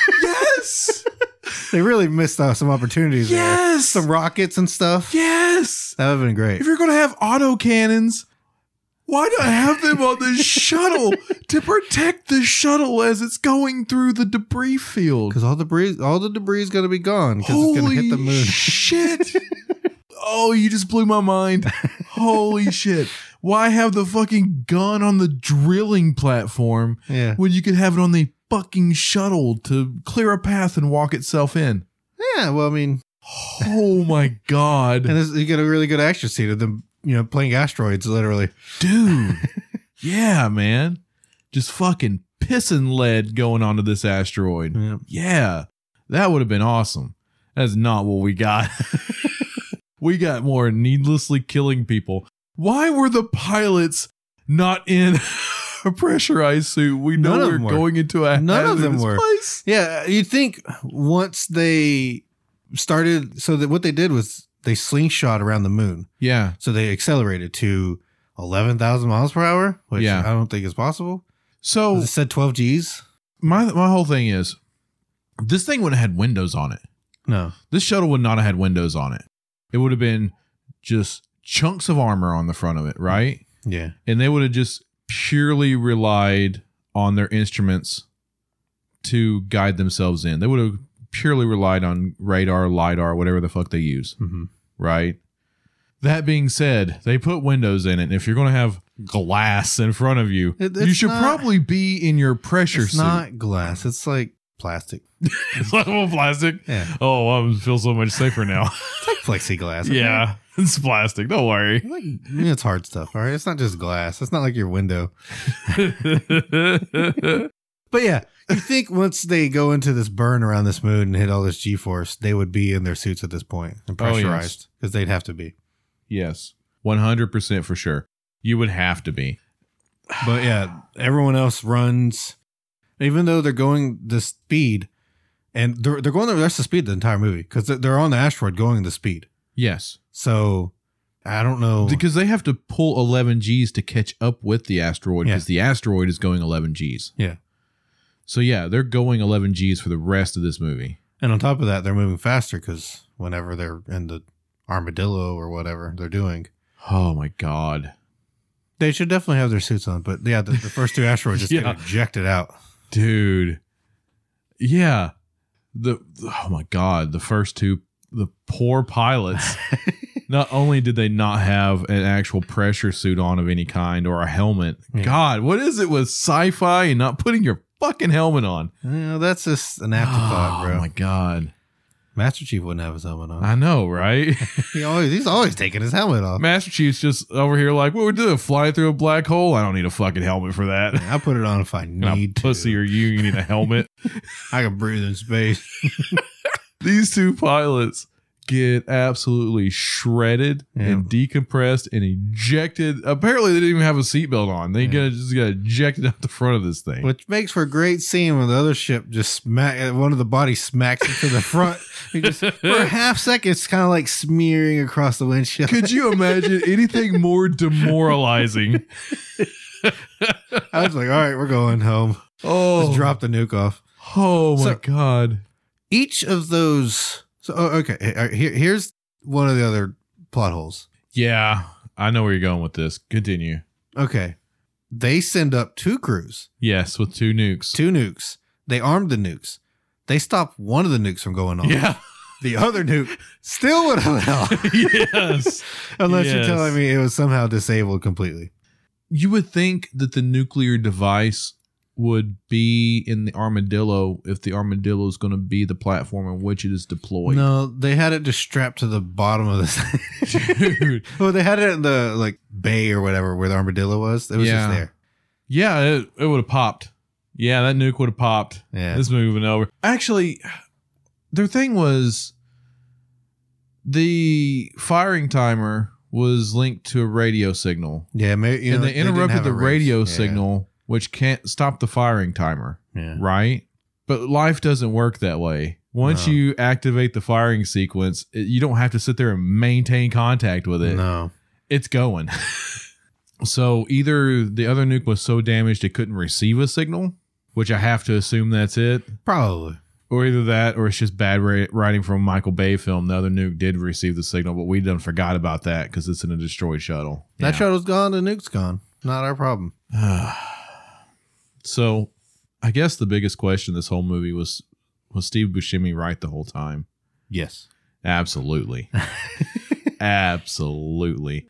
Yes. They really missed out some opportunities there. Yes. Some rockets and stuff. Yes. That would have been great. If you're going to have autocannons, why not have them on the shuttle to protect the shuttle as it's going through the debris field? Because all the debris is going to be gone because it's going to hit the moon. Shit. Oh, you just blew my mind. Holy shit. Why have the fucking gun on the drilling platform when you could have it on the fucking shuttle to clear a path and walk itself in? Yeah, well, I mean. Oh my God. And you get a really good action scene of them, playing asteroids, literally. Dude. Yeah, man. Just fucking pissing lead going onto this asteroid. Yeah. That would have been awesome. That's not what we got. We got more needlessly killing people. Why were the pilots not in a pressurized suit? We know we're going into a hazardous place. Yeah, you'd think once they started, so that what they did was they slingshot around the moon. Yeah. So they accelerated to 11,000 miles per hour, which I don't think is possible. So it said 12 Gs. My whole thing is, this thing would have had windows on it. No. This shuttle would not have had windows on it. It would have been just chunks of armor on the front of it, right? Yeah. And they would have just purely relied on their instruments to guide themselves in. They would have purely relied on radar, LiDAR, whatever the fuck they use, right? That being said, they put windows in it. And if you're going to have glass in front of you, you should probably be in your pressure suit. It's not glass. It's like plastic. It's like plastic? Yeah. Oh, I feel so much safer now. It's like plexiglass. Okay? Yeah. It's plastic. Don't worry. It's hard stuff. All right. It's not just glass. It's not like your window. But yeah, you think once they go into this burn around this moon and hit all this G-force, they would be in their suits at this point and pressurized because they'd have to be. Yes. 100% for sure. You would have to be. But yeah, everyone else runs, even though they're going the speed, and they're going the rest of the speed the entire movie because they're on the asteroid going the speed. Yes. So I don't know. Because they have to pull 11 Gs to catch up with the asteroid because the asteroid is going 11 Gs. Yeah. So yeah, they're going 11 Gs for the rest of this movie. And on top of that, they're moving faster because whenever they're in the armadillo or whatever they're doing. Oh my God. They should definitely have their suits on. But yeah, the first 2 asteroids just get ejected out. Dude. Yeah. Oh my God. The first 2, the poor pilots. Not only did they not have an actual pressure suit on of any kind or a helmet. Yeah. God, what is it with sci-fi and not putting your fucking helmet on? That's just an afterthought, bro. Oh my God. Master Chief wouldn't have his helmet on. I know, right? He's always taking his helmet off. Master Chief's just over here like, what we're doing, flying through a black hole? I don't need a fucking helmet for that. I'll put it on if I need to. Pussy or you need a helmet. I can breathe in space. These 2 pilots get absolutely shredded and decompressed and ejected. Apparently, they didn't even have a seatbelt on. They just got ejected out the front of this thing. Which makes for a great scene when the other ship just one of the bodies smacks into the front. For a half second, it's kind of like smearing across the windshield. Could you imagine anything more demoralizing? I was like, all right, we're going home. Oh, just drop the nuke off. Oh my God. Each of those. So, okay, here's one of the other plot holes. Yeah, I know where you're going with this. Continue. Okay. They send up 2 crews. Yes, with 2 nukes. 2 nukes. They armed the nukes. They stopped one of the nukes from going off. Yeah. The other nuke still would have went off. Yes. Unless you're telling me it was somehow disabled completely. You would think that the nuclear device would be in the armadillo if the armadillo is going to be the platform on which it is deployed. No, they had it just strapped to the bottom of the Dude. Well, they had it in the bay or whatever where the armadillo was. It was just there. Yeah, it would have popped. Yeah, that nuke would have popped. Yeah. This movie went over. Actually, their thing was the firing timer was linked to a radio signal. Yeah, maybe, and they interrupted the radio signal, which can't stop the firing timer. Yeah. Right? But life doesn't work that way. Once you activate the firing sequence, you don't have to sit there and maintain contact with it. No. It's going. So either the other nuke was so damaged it couldn't receive a signal, which I have to assume that's it. Probably. Or either that, or it's just bad writing from a Michael Bay film. The other nuke did receive the signal, but we done forgot about that because it's in a destroyed shuttle. That shuttle's gone, the nuke's gone. Not our problem. So I guess the biggest question this whole movie was Steve Buscemi right the whole time? Yes. Absolutely. Absolutely.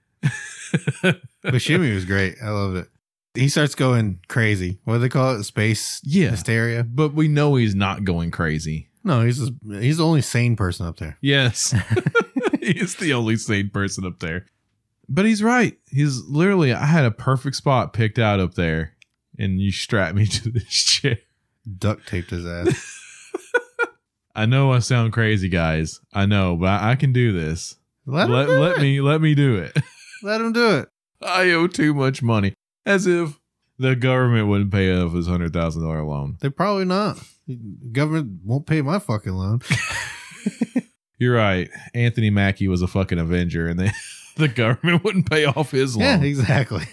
Buscemi was great. I loved it. He starts going crazy. What do they call it? Space hysteria? But we know he's not going crazy. No, he's the only sane person up there. Yes. He's the only sane person up there. But he's right. He's literally, I had a perfect spot picked out up there, and you strapped me to this chair. Duct taped his ass. I know I sound crazy, guys. I know, but I can do this. Let me do it. Let him do it. I owe too much money. As if the government wouldn't pay off his $100,000 loan. They're probably not. The government won't pay my fucking loan. You're right. Anthony Mackie was a fucking Avenger, and the government wouldn't pay off his loan. Yeah, exactly.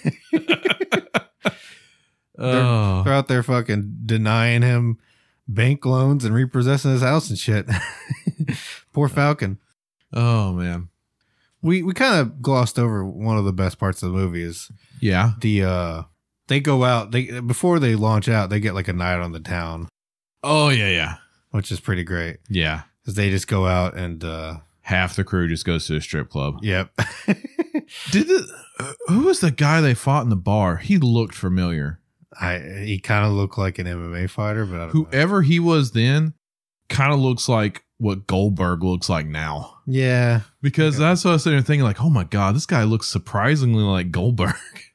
They're out there fucking denying him bank loans and repossessing his house and shit. Poor Falcon. Oh, man. We kind of glossed over one of the best parts of the movie is they go out, before they launch out, they get like a night on the town. Oh, yeah. Which is pretty great. Yeah. Because they just go out and half the crew just goes to a strip club. Yep. Who was the guy they fought in the bar? He looked familiar. He kind of looked like an MMA fighter, but I don't know. Whoever he was then kind of looks like what Goldberg looks like now. Yeah. Because that's what I was sitting there thinking, like, oh my God, this guy looks surprisingly like Goldberg.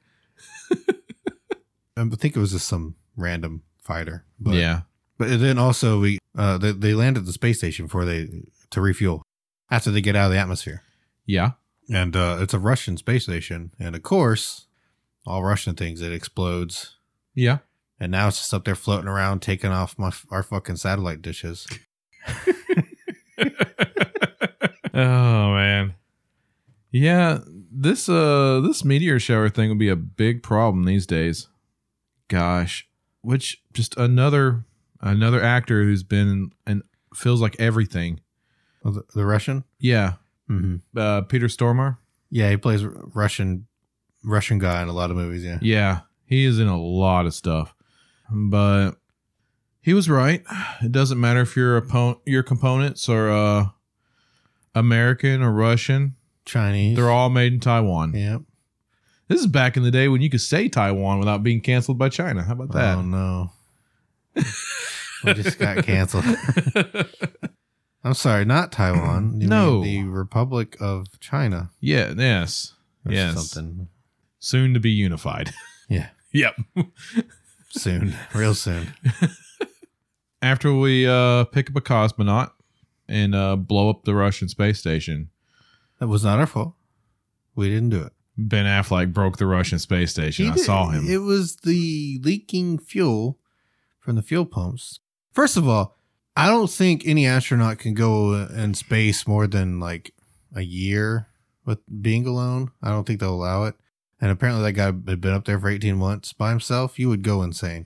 I think it was just some random fighter. But, yeah. But then also they land at the space station to refuel after they get out of the atmosphere. Yeah. And it's a Russian space station. And of course, all Russian things, it explodes. Yeah. And now it's just up there floating around, taking off our fucking satellite dishes. Oh man. Yeah, this meteor shower thing would be a big problem these days. Gosh. which just another actor who's been and feels like everything. Oh, the Russian? Yeah. Mm-hmm. Peter Stormare. Yeah, he plays Russian guy in a lot of movies. Yeah. Yeah, he is in a lot of stuff, but he was right. It doesn't matter if your components are American or Russian, Chinese. they're all made in Taiwan. Yep. This is back in the day when you could say Taiwan without being canceled by China. How about that? Oh no, we just got canceled. I'm sorry, not Taiwan. You No. mean the Republic of China. Yeah. Yes. Or Yes. something. Soon to be unified. Yeah. Yep. Soon, real soon. After we pick up a cosmonaut and blow up the Russian space station, That was not our fault. We didn't do it. Ben Affleck broke the Russian space station. I saw him. It was the leaking fuel from the fuel pumps. First of all, I don't think any astronaut can go in space more than like a year with being alone. I don't think they'll allow it. And apparently that guy had been up there for 18 months by himself. You would go insane.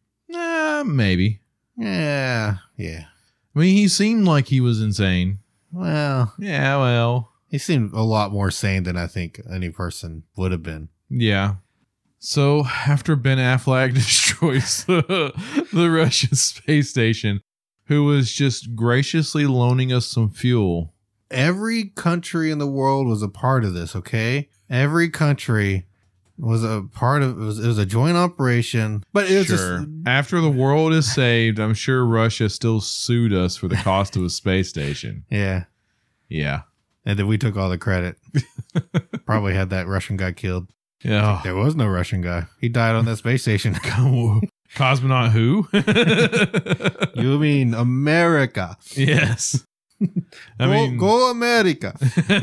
Maybe. Yeah. I mean, he seemed like he was insane. Well, Yeah, well. he seemed a lot more sane than I think any person would have been. Yeah. So after Ben Affleck destroys the Russian space station, who was just graciously loaning us some fuel. Every country in the world was a part of this, okay? Every country was a part of it. Was a joint operation, but it was just After the world is saved, I'm sure Russia still sued us for the cost of a space station. yeah. And then we took all the credit. Probably had that Russian guy killed. Yeah. There was no Russian guy. He died on that space station. Cosmonaut who? You mean America? Yes. Go America.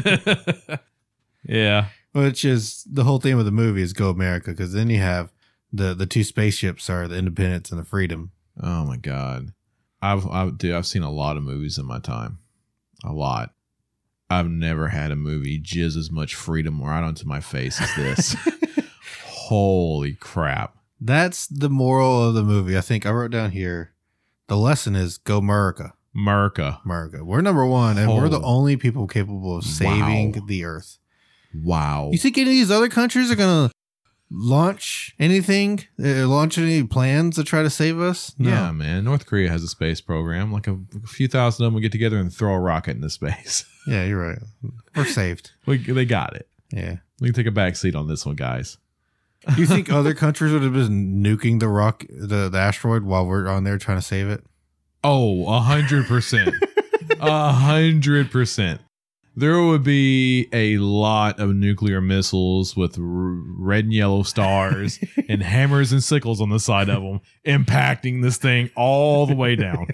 Yeah. Which is the whole theme of the movie is Go America, because then you have the two spaceships are the Independence and the Freedom. Oh my God. I've seen a lot of movies in my time. A lot. I've never had a movie jizz as much freedom right onto my face as this. Holy crap. That's the moral of the movie. I think I wrote down here. The lesson is Go America. America. We're number one, and we're the Oh. only people capable of saving Wow. the earth. Wow. You think any of these other countries are going to launch anything? Launch any plans to try to save us? No. Yeah, man. North Korea has a space program. Like a few thousand of them will get together and throw a rocket into space. Yeah, you're right. We're saved. They got it. Yeah. We can take a back seat on this one, guys. You think other countries would have been nuking the asteroid while we're on there trying to save it? Oh, 100%. 100%. There would be a lot of nuclear missiles with red and yellow stars and hammers and sickles on the side of them, impacting this thing all the way down.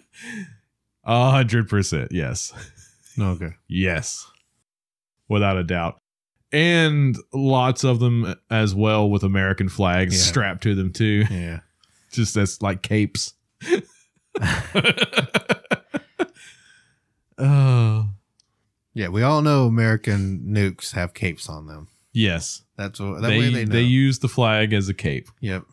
100%. Yes. Okay. Yes. Without a doubt. And lots of them as well with American flags strapped to them too. Yeah. Just as like capes. Oh. Yeah, we all know American nukes have capes on them. Yes. That's what way they know. They use the flag as a cape. Yep.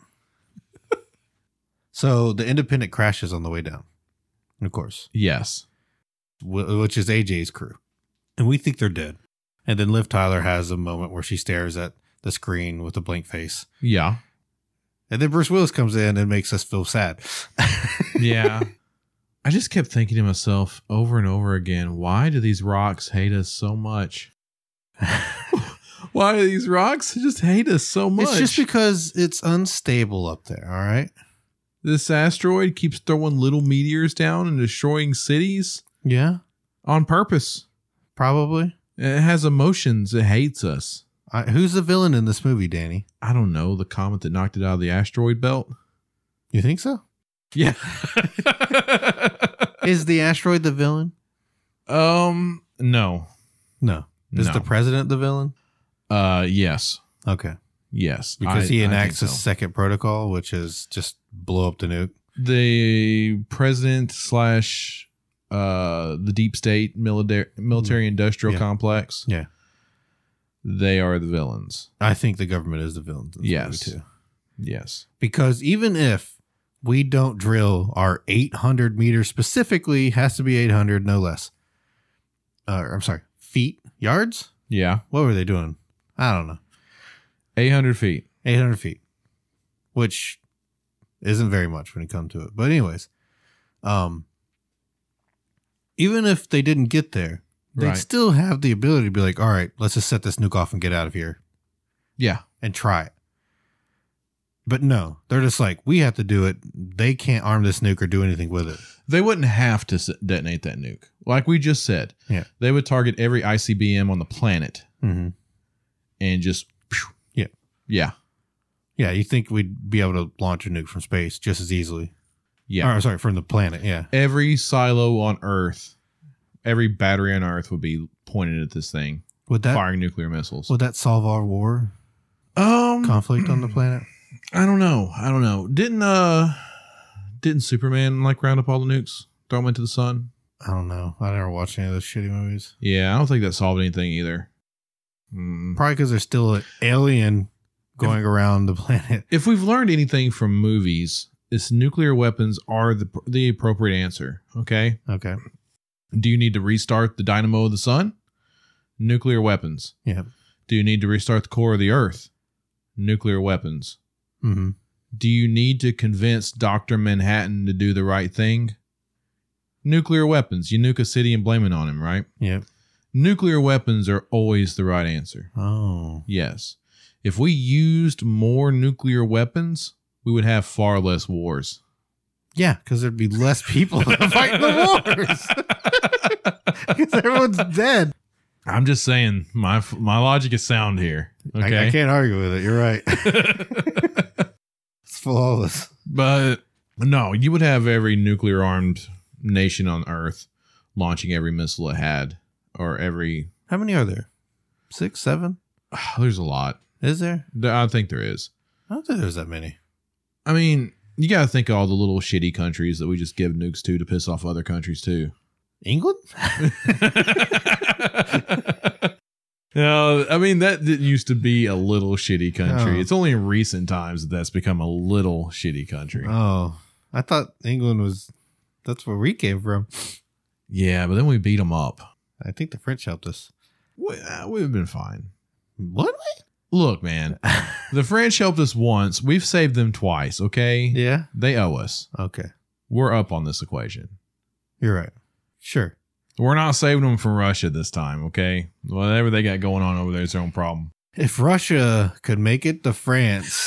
So the Independent crashes on the way down, of course, Yes. which is AJ's crew. And we think they're dead. And then Liv Tyler has a moment where she stares at the screen with a blank face. Yeah. And then Bruce Willis comes in and makes us feel sad. Yeah. I just kept thinking to myself over and over again, why do these rocks hate us so much? Why do these rocks just hate us so much? It's just because it's unstable up there, all right? This asteroid keeps throwing little meteors down and destroying cities Yeah, on purpose. probably. It has emotions. It hates us. Who's the villain in this movie, Danny? I don't know. The comet that knocked it out of the asteroid belt. You think so? Yeah. Is the asteroid the villain? No. No. Is No. the president the villain? Yes. Okay. Yes. Because he I enacts think a so. second protocol, which is just blow up the nuke. The president / the deep state military industrial Yeah. complex. Yeah. They are the villains. I think the government is the villain. In this Yes. movie too. Yes. Because even if we don't drill our 800 meters, specifically has to be 800, no less. I'm sorry, feet, yards? Yeah. What were they doing? I don't know. 800 feet. 800 feet, which isn't very much when you come to it. But anyways, even if they didn't get there, they'd Right. still have the ability to be like, all right, let's just set this nuke off and get out of here Yeah. and try it. But no, they're just like, we have to do it. They can't arm this nuke or do anything with it. They wouldn't have to detonate that nuke. Like we just said. Yeah. They would target every ICBM on the planet Mm-hmm. and just. Yeah. Yeah. Yeah, you think we'd be able to launch a nuke from space just as easily. Yeah. Or, sorry, from the planet, yeah. Every silo on Earth, every battery on Earth would be pointed at this thing, Would that firing nuclear missiles. would that solve our war conflict on the planet? I don't know. Didn't Superman like round up all the nukes, throw them into the sun? I don't know. I never watched any of those shitty movies. Yeah, I don't think that solved anything either. Probably because there's still an alien going around the planet. If we've learned anything from movies, it's nuclear weapons are the appropriate answer. Okay. Okay. Do you need to restart the dynamo of the sun? Nuclear weapons. Yeah. Do you need to restart the core of the earth? Nuclear weapons. Mm-hmm. Do you need to convince Dr. Manhattan to do the right thing? Nuclear weapons. You nuke a city and blame it on him, right? Yeah. Nuclear weapons are always the right answer. Oh. Yes. If we used more nuclear weapons, we would have far less wars. Yeah, because there'd be less people fighting the wars. Because everyone's dead. I'm just saying, my logic is sound here. Okay. I can't argue with it. You're right. It's flawless. But no, you would have every nuclear armed nation on Earth launching every missile it had, or every. How many are there? 6, 7? There's a lot. Is there? I think there is. I don't think there's that many. I mean, you got to think of all the little shitty countries that we just give nukes to piss off other countries too. England? No, I mean, that didn't used to be a little shitty country. Oh. It's only in recent times that that's become a little shitty country. Oh, I thought England was. That's where we came from. Yeah, but then we beat them up. I think the French helped us. We've been fine. What? Look, man, the French helped us once. We've saved them twice, okay? Yeah. They owe us. Okay. We're up on this equation. You're right. Sure. We're not saving them from Russia this time, okay? Whatever they got going on over there is their own problem. If Russia could make it to France,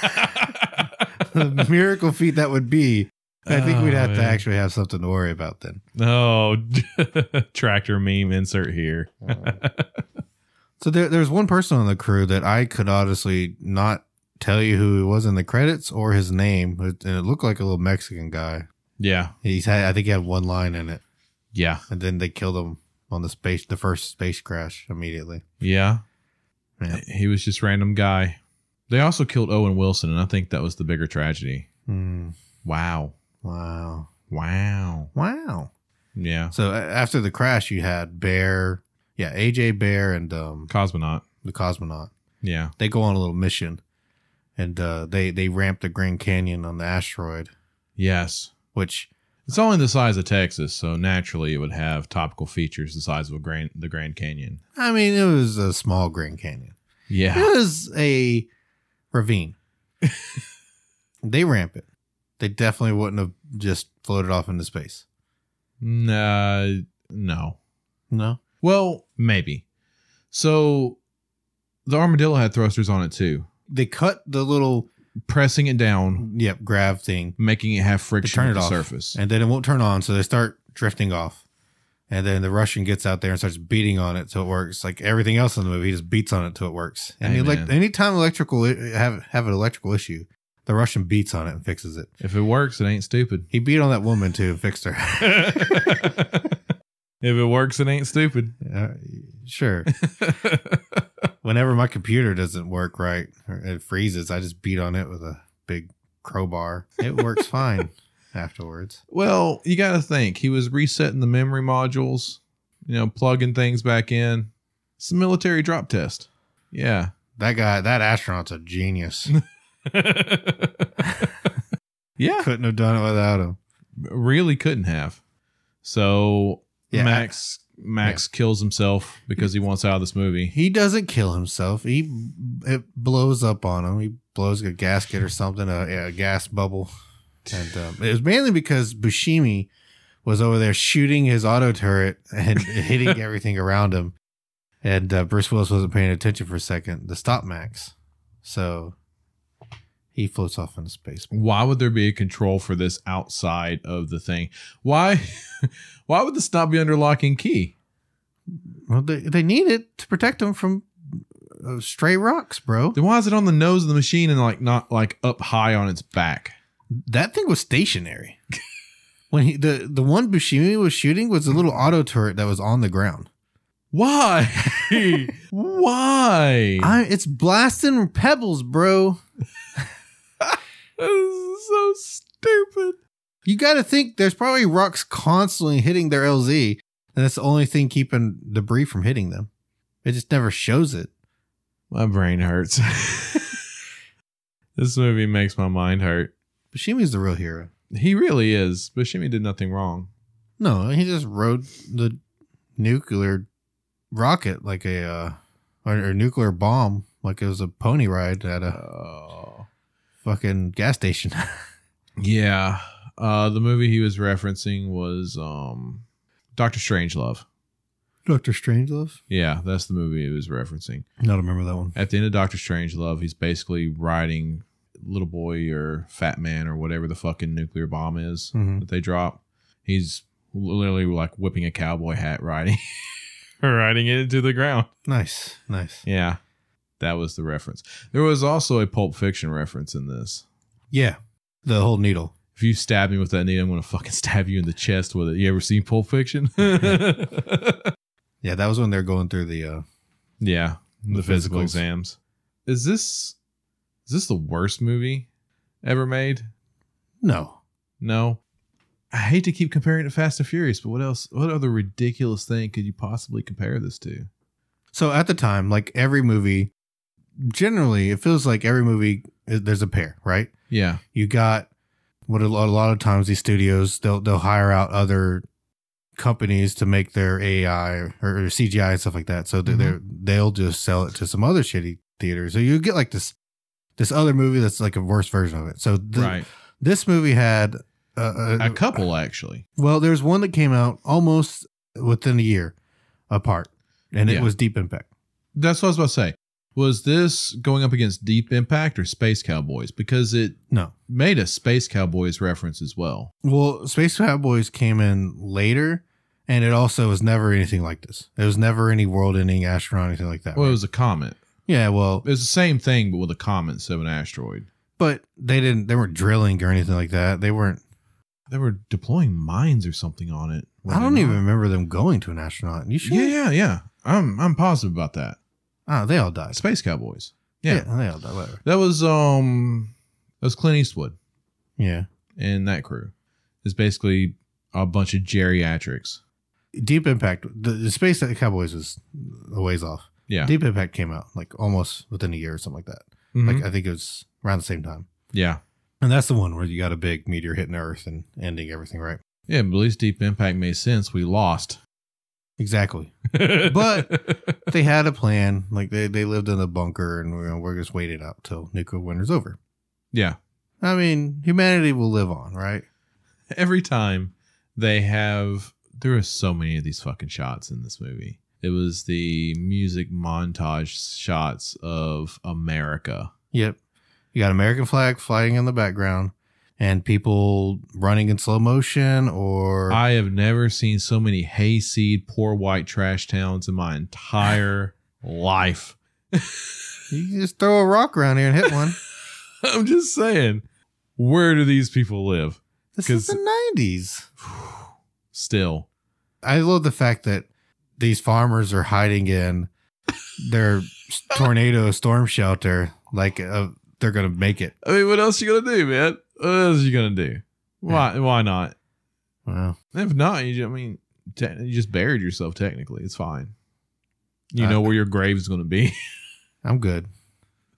the miracle feat that would be, I think we'd have to actually have something to worry about then. Oh, tractor meme insert here. So there's one person on the crew that I could honestly not tell you who he was in the credits or his name, and it looked like a little Mexican guy. Yeah. I think he had one line in it, Yeah. and then they killed him on the first space crash immediately. Yeah. Yeah. He was just random guy. They also killed Owen Wilson, and I think that was the bigger tragedy. Wow. Wow. Wow. Wow. Yeah. So after the crash, you had Bear, AJ Bear, and Cosmonaut. the cosmonaut. Yeah. They go on a little mission, and they ramp the Grand Canyon on the asteroid, Yes. which It's only the size of Texas, so naturally it would have topical features the size of the Grand Canyon. I mean, it was a small Grand Canyon. Yeah. It was a ravine. They ramp it. They definitely wouldn't have just floated off into space. No. No? Well, maybe. So the Armadillo had thrusters on it too. They cut the little Pressing it down, grav thing, making it have to friction turn with it the off, surface. and then it won't turn on, so they start drifting off. And then the Russian gets out there and starts beating on it till it works. Like everything else in the movie, he just beats on it till it works. And Hey, he, man. anytime have an electrical issue, the Russian beats on it and fixes it. If it works, it ain't stupid. He beat on that woman too and fixed her. If it works, it ain't stupid. Sure. Whenever my computer doesn't work right or it freezes, I just beat on it with a big crowbar. It works fine afterwards. Well, you got to think. He was resetting the memory modules, plugging things back in. It's a military drop test. Yeah. That astronaut's a genius. Yeah. Couldn't have done it without him. Really couldn't have. So Yeah, Max kills himself because he wants out of this movie. He doesn't kill himself. It blows up on him. He blows a gasket or something, a gas bubble. And it was mainly because Buscemi was over there shooting his auto turret and hitting everything around him. And Bruce Willis wasn't paying attention for a second to stop Max. So he floats off into space. Why would there be a control for this outside of the thing? Why would this not be under lock and key? Well, they need it to protect them from stray rocks, bro. Then why is it on the nose of the machine and like not like up high on its back? That thing was stationary. When the one Buscemi was shooting was a little auto turret that was on the ground. Why? Why? It's blasting pebbles, bro. This is so stupid. You got to think there's probably rocks constantly hitting their LZ, and that's the only thing keeping debris from hitting them. It just never shows it. My brain hurts. This movie makes my mind hurt. Buscemi's the real hero. He really is. Buscemi did nothing wrong. No, he just rode the nuclear rocket like or nuclear bomb like it was a pony ride at a fucking gas station. Yeah. The movie he was referencing was Dr. Strangelove. Dr. Strangelove? Yeah, that's the movie he was referencing. I don't remember that one. At the end of Dr. Strangelove, he's basically riding Little Boy or Fat Man or whatever the fucking nuclear bomb is that they drop. He's literally like whipping a cowboy hat riding it into the ground. Nice. Yeah, that was the reference. There was also a Pulp Fiction reference in this. Yeah, the whole needle. If you stab me with that needle, I'm going to fucking stab you in the chest with it. You ever seen Pulp Fiction? Yeah, that was when they're going through the physical physicals. exams. Is this the worst movie ever made? No. I hate to keep comparing it to Fast and Furious, but what else? What other ridiculous thing could you possibly compare this to? So at the time, like every movie, generally, it feels like every movie, there's a pair, right? Yeah. You got what a lot of times these studios, they'll hire out other companies to make their AI or CGI and stuff like that. So they'll just sell it to some other shitty theaters. So you get like this other movie that's like a worse version of it. So this movie had a couple actually. Well, there's one that came out almost within a year apart, and it was Deep Impact. That's what I was about to say. Was this going up against Deep Impact or Space Cowboys? Because it made a Space Cowboys reference as well. Well, Space Cowboys came in later, and it also was never anything like this. It was never any world-ending astronaut or anything like that. Well, it was a comet. Yeah, well, it was the same thing, but with a comet instead of an asteroid. But they weren't drilling or anything like that. They were deploying mines or something on it. I don't even remember them going to an astronaut. You sure? Yeah. I'm positive about that. Oh, they all died. Space Cowboys. Yeah, they all died. Whatever. That was Clint Eastwood. Yeah, and that crew is basically a bunch of geriatrics. Deep Impact, the Space Cowboys was a ways off. Yeah, Deep Impact came out like almost within a year or something like that. Like I think it was around the same time. Yeah, and that's the one where you got a big meteor hitting Earth and ending everything, right? Yeah, but at least Deep Impact made sense. We lost. Exactly. But they had a plan. Like they lived in a bunker, and we're just waiting out till nuclear winter's over. Yeah. I mean, humanity will live on, right? Every time there are so many of these fucking shots in this movie. It was the music montage shots of America. Yep. You got American flag flying in the background. And people running in slow motion, or I have never seen so many hayseed, poor white trash towns in my entire life. You can just throw a rock around here and hit one. I'm just saying, where do these people live? This is the 90s. Still. I love the fact that these farmers are hiding in their tornado storm shelter like they're going to make it. I mean, what else are you going to do, man? What else are you going to do? Why not? Well, if not, you just buried yourself technically. It's fine. You know where your grave is going to be. I'm good.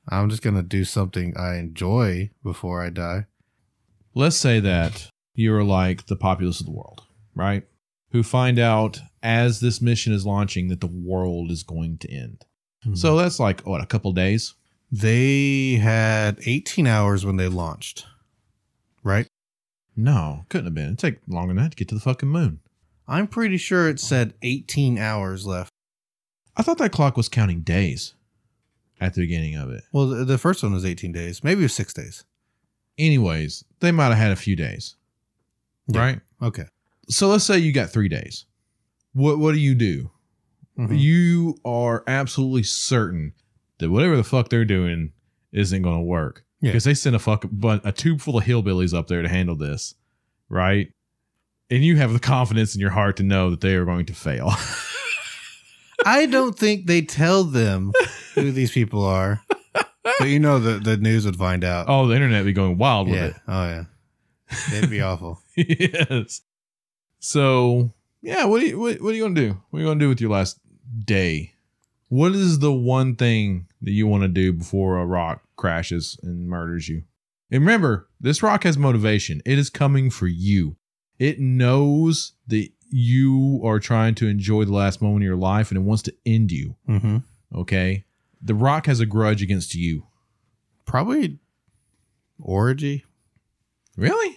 I'm just going to do something I enjoy before I die. Let's say that you're like the populace of the world, right? Who find out as this mission is launching that the world is going to end. So that's like, what, a couple days? They had 18 hours when they launched, right? No, couldn't have been. It'd take longer than that to get to the fucking moon. I'm pretty sure it said 18 hours left. I thought that clock was counting days at the beginning of it. Well, the first one was 18 days. Maybe it was 6 days. Anyways, they might have had a few days, right? Okay. So let's say you got 3 days. What do you do? Mhm. You are absolutely certain that whatever the fuck they're doing isn't going to work. Yeah. Because they sent a tube full of hillbillies up there to handle this, right? And you have the confidence in your heart to know that they are going to fail. I don't think they tell them who these people are. But you know the news would find out. Oh, the internet would be going wild with yeah. it. Oh, yeah. It'd be awful. Yes. So, yeah, what are you going to do? What are you going to do with your last day? What is the one thing that you want to do before a rock crashes and murders you? And remember, this rock has motivation. It is coming for you. It knows that you are trying to enjoy the last moment of your life and it wants to end you. Mm-hmm. Okay? The rock has a grudge against you. Probably orgy. Really?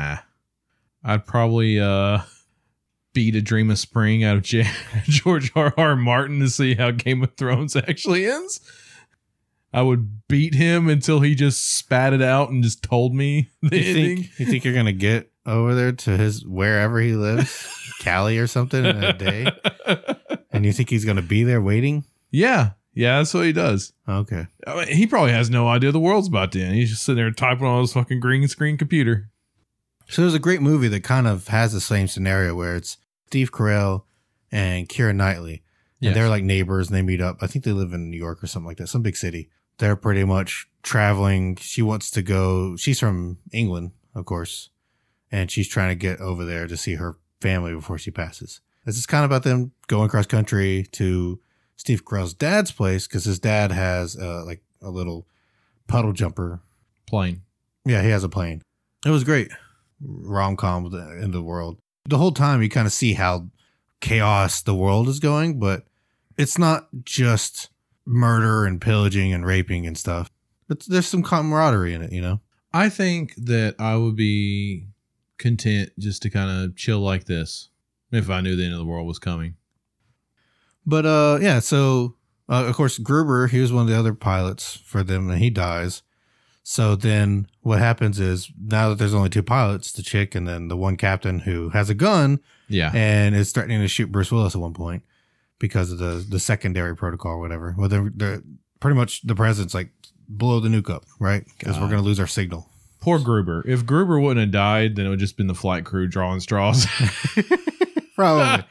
I'd probably beat A Dream of Spring out of George R.R. Martin to see how Game of Thrones actually ends. I would beat him until he just spat it out and just told me the ending. You think you're going to get over there to his wherever he lives, Cali or something in a day? And you think he's going to be there waiting? Yeah, that's what he does. Okay. I mean, he probably has no idea the world's about to end. He's just sitting there typing on his fucking green screen computer. So there's a great movie that kind of has the same scenario where it's Steve Carell and Keira Knightley. And Yes. they're like neighbors and they meet up. I think they live in New York or something like that, some big city. They're pretty much traveling. She wants to go. She's from England, of course. And she's trying to get over there to see her family before she passes. This is kind of about them going cross country to Steve Carell's dad's place because his dad has like a little puddle jumper. Plane. Yeah, he has a plane. It was great. Rom-com in the world. The whole time you kind of see how chaos the world is going, but it's not just murder and pillaging and raping and stuff. But there's some camaraderie in it, you know? I think that I would be content just to kind of chill like this if I knew the end of the world was coming. But yeah, so of course Gruber, he was one of the other pilots for them and he dies. So then what happens is now that there's only 2 pilots, the chick and then the one captain who has a gun Yeah. and is threatening to shoot Bruce Willis at one point because of the secondary protocol or whatever. Well, they're pretty much the president's like, blow the nuke up, right? Because we're going to lose our signal. Poor Gruber. If Gruber wouldn't have died, then it would just been the flight crew drawing straws. Probably.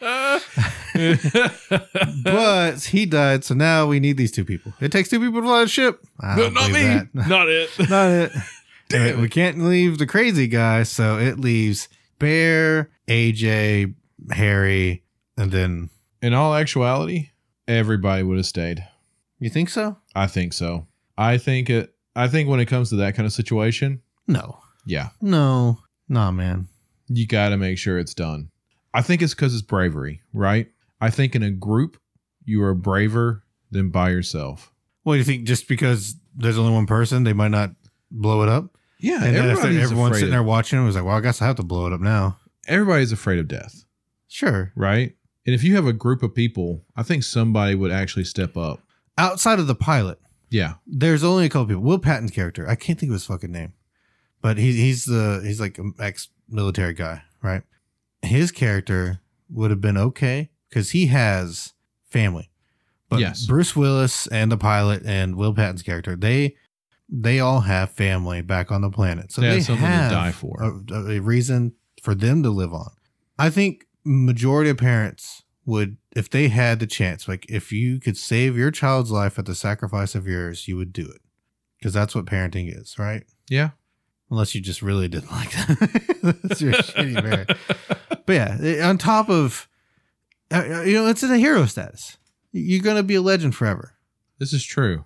But he died, so now we need these 2 people. It takes 2 people to fly a ship. I don't Not me. believe that. Not it. Not it. Damn We can't leave the crazy guy, so it leaves Bear, AJ, Harry, and then... In all actuality, everybody would have stayed. You think so? I think so. I think when it comes to that kind of situation, No. yeah, No. Nah, man. you got to make sure it's done. I think it's because it's bravery, right? I think in a group, you are braver than by yourself. What do you think? Just because there's only one person, they might not blow it up? Yeah, And then if everybody's everyone's sitting afraid there of, watching it, was like, well, I guess I have to blow it up now. everybody's afraid of death, Sure. right? And if you have a group of people, I think somebody would actually step up. Outside of the pilot, Yeah. there's only a couple people. Will Patton's character, I can't think of his fucking name, but he's like an ex-military guy, right? His character would have been okay because he has family. But Yes. Bruce Willis and the pilot and Will Patton's character, they all have family back on the planet. So They they have something to have die for. a reason for them to live on. I think majority of parents would, if they had the chance, like if you could save your child's life at the sacrifice of yours, you would do it. Because that's what parenting is, right? Yeah. Unless you just really didn't like that. That's your shitty parent. But yeah, on top of, it's in a hero status. You're going to be a legend forever. This is true.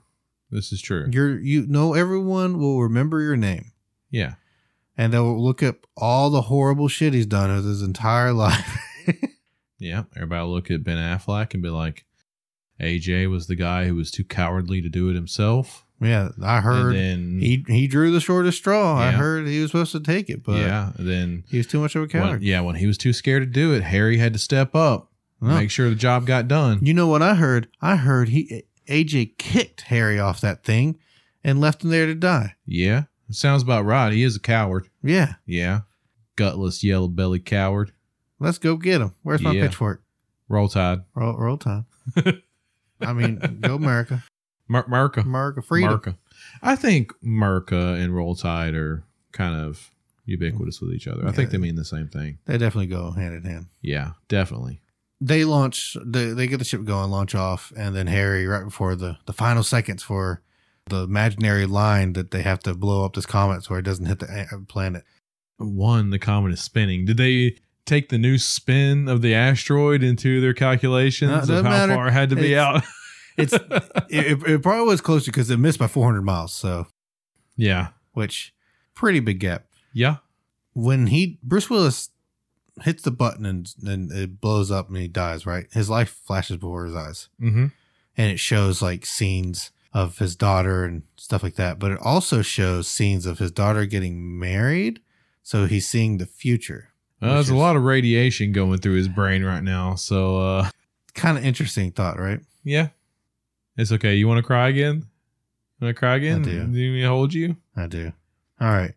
This is true. Everyone will remember your name. Yeah. And they'll look up all the horrible shit he's done with his entire life. Yeah. Everybody will look at Ben Affleck and be like, AJ was the guy who was too cowardly to do it himself. Yeah, I heard he drew the shortest straw. Yeah. I heard he was supposed to take it, but then he was too much of a coward. When he was too scared to do it, Harry had to step up, make sure the job got done. You know what I heard? I heard AJ kicked Harry off that thing and left him there to die. Yeah, it sounds about right. He is a coward. Yeah. Yeah. Gutless, yellow belly coward. Let's go get him. Where's my pitchfork? Roll Tide. Roll Tide. I mean, go America. America. Freedom. America. I think America and Roll Tide are kind of ubiquitous with each other. I think they mean the same thing. They definitely go hand in hand. Yeah, definitely. They they get the ship going, launch off, and then Harry, right before the final seconds for the imaginary line that they have to blow up this comet so it doesn't hit the planet. The comet is spinning. Did they take the new spin of the asteroid into their calculations of how far it had to be out? It probably was closer because it missed by 400 miles. So yeah, which pretty big gap. Yeah. When Bruce Willis hits the button and it blows up and he dies, right? His life flashes before his eyes. Mm-hmm. And it shows like scenes of his daughter and stuff like that. But it also shows scenes of his daughter getting married. So he's seeing the future. There's a lot of radiation going through his brain right now. So kind of interesting thought, right? Yeah. It's okay. You want to cry again? Want to cry again? I do. Do you need me to hold you? I do. All right.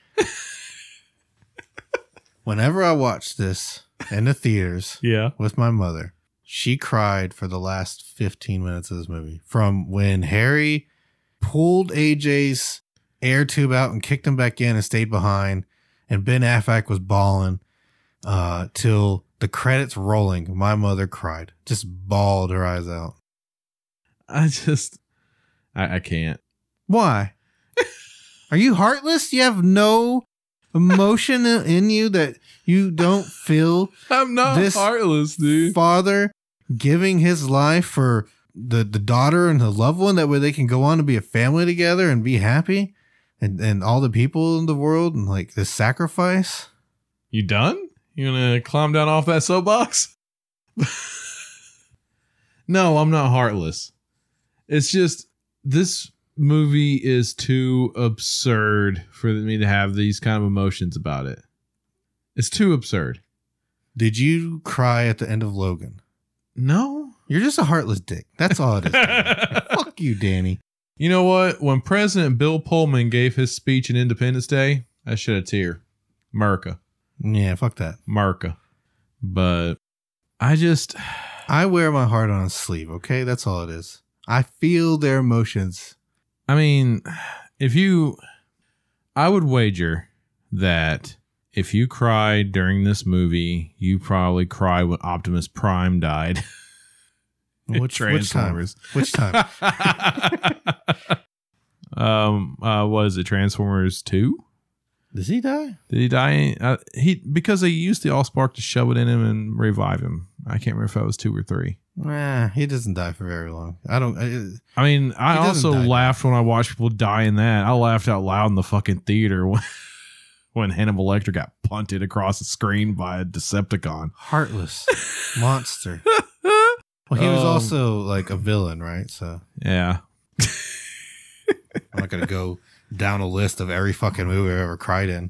Whenever I watched this in the theaters with my mother, she cried for the last 15 minutes of this movie. From when Harry pulled AJ's air tube out and kicked him back in and stayed behind, and Ben Affleck was bawling till the credits rolling. My mother cried. Just bawled her eyes out. I can't. Why? Are you heartless? You have no emotion in you that you don't feel? I'm not this heartless, dude. Father giving his life for the daughter and the loved one, that way they can go on to be a family together and be happy, and all the people in the world, and like this sacrifice. You done? You gonna climb down off that soapbox? No, I'm not heartless. It's just this movie is too absurd for me to have these kind of emotions about it. It's too absurd. Did you cry at the end of Logan? No. You're just a heartless dick. That's all it is. Fuck you, Danny. You know what? When President Bill Pullman gave his speech in Independence Day, I shed a tear. America. Yeah, fuck that. America. But I wear my heart on a sleeve, okay? That's all it is. I feel their emotions. I mean, I would wager that if you cried during this movie, you probably cried when Optimus Prime died. Which Transformers? Which time? What is it? Transformers 2? Does he die? Did he die? Because they used the Allspark to shove it in him and revive him. I can't remember if that was 2 or 3. He doesn't die for very long. I also laughed when I watched people die in that. I laughed out loud in the fucking theater when Hannibal Lecter got punted across the screen by a Decepticon. Heartless monster. Well, he was also like a villain, right? So yeah. I'm not gonna go down a list of every fucking movie I've ever cried in.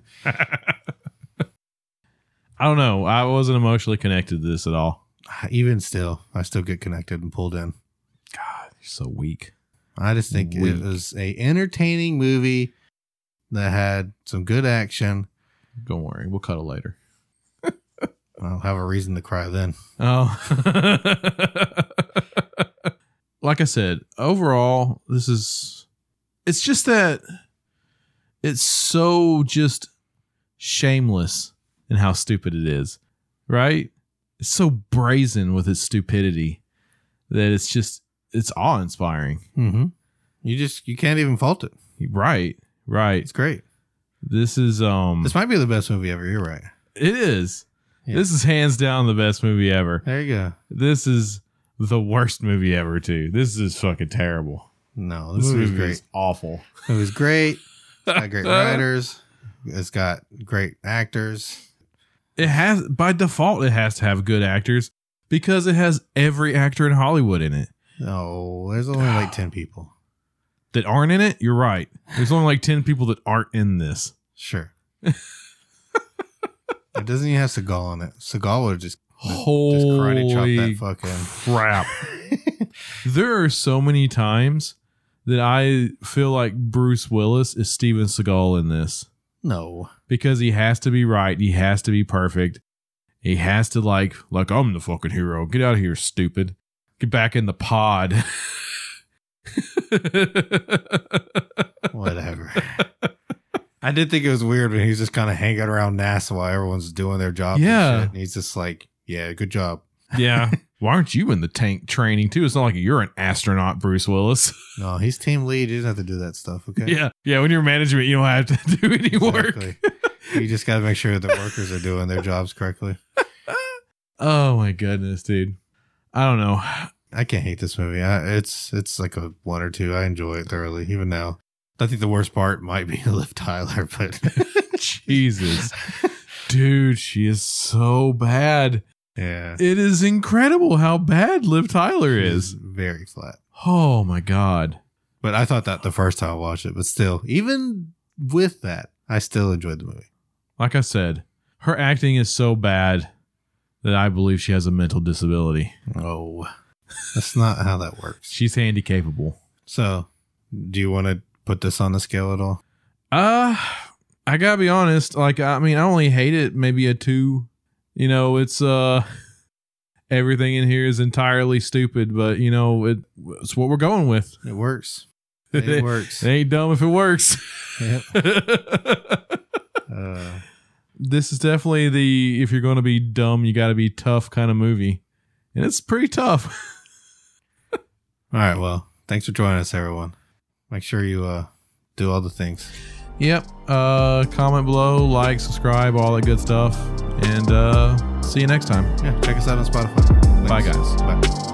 I don't know. I wasn't emotionally connected to this at all. Even still, I still get connected and pulled in. God, you're so weak. I just think it was a entertaining movie that had some good action. Don't worry, we'll cut it later. I'll have a reason to cry then. Oh. Like I said, overall, it's just that it's so just shameless in how stupid it is, right? It's so brazen with its stupidity that it's awe-inspiring. Mm-hmm. You can't even fault it. Right. It's great. This is this might be the best movie ever. You're right. It is. Yeah. This is hands down the best movie ever. There you go. This is the worst movie ever too. This is fucking terrible. No, the This movie's movie great. is awful. It was great. It's got great writers. It's got great actors. It has, by default, it has to have good actors because it has every actor in Hollywood in it. No, there's only like 10 people. That aren't in it? You're right. There's only like 10 people that aren't in this. Sure. It doesn't even have Seagal on it. Seagal would just Holy karate chop that fucking crap. There are so many times that I feel like Bruce Willis is Steven Seagal in this. No. Because he has to be right. He has to be perfect. He has to like I'm the fucking hero. Get out of here, stupid. Get back in the pod. Whatever. I did think it was weird when he was just kind of hanging around NASA while everyone's doing their job. Yeah. And shit. And he's just like, yeah, good job. Yeah. Why aren't you in the tank training too? It's not like you're an astronaut, Bruce Willis. No, he's team lead. He doesn't have to do that stuff. Okay. Yeah. Yeah. When you're management, you don't have to do any work. You just got to make sure the workers are doing their jobs correctly. Oh my goodness, dude. I don't know. I can't hate this movie. It's like a 1 or 2. I enjoy it thoroughly, even now. I think the worst part might be Liv Tyler, but Jesus, dude, she is so bad. Yeah, it is incredible how bad Liv Tyler is. Very flat. Oh my god! But I thought that the first time I watched it, but still, even with that, I still enjoyed the movie. Like I said, her acting is so bad that I believe she has a mental disability. Oh, that's not how that works. She's handicapable. So, do you want to put this on the scale at all? I gotta be honest. Like, I mean, I only hate it maybe a 2. You know, it's everything in here is entirely stupid, but you know, it's what we're going with. It works. It works. It ain't dumb if it works. Yep. This is definitely if you're going to be dumb, you got to be tough kind of movie, and it's pretty tough. All right. Well, thanks for joining us, everyone. Make sure you do all the things. Yep. Comment below, like, subscribe, all that good stuff, and see you next time. Yeah. Check us out on Spotify. Bye, guys. Bye.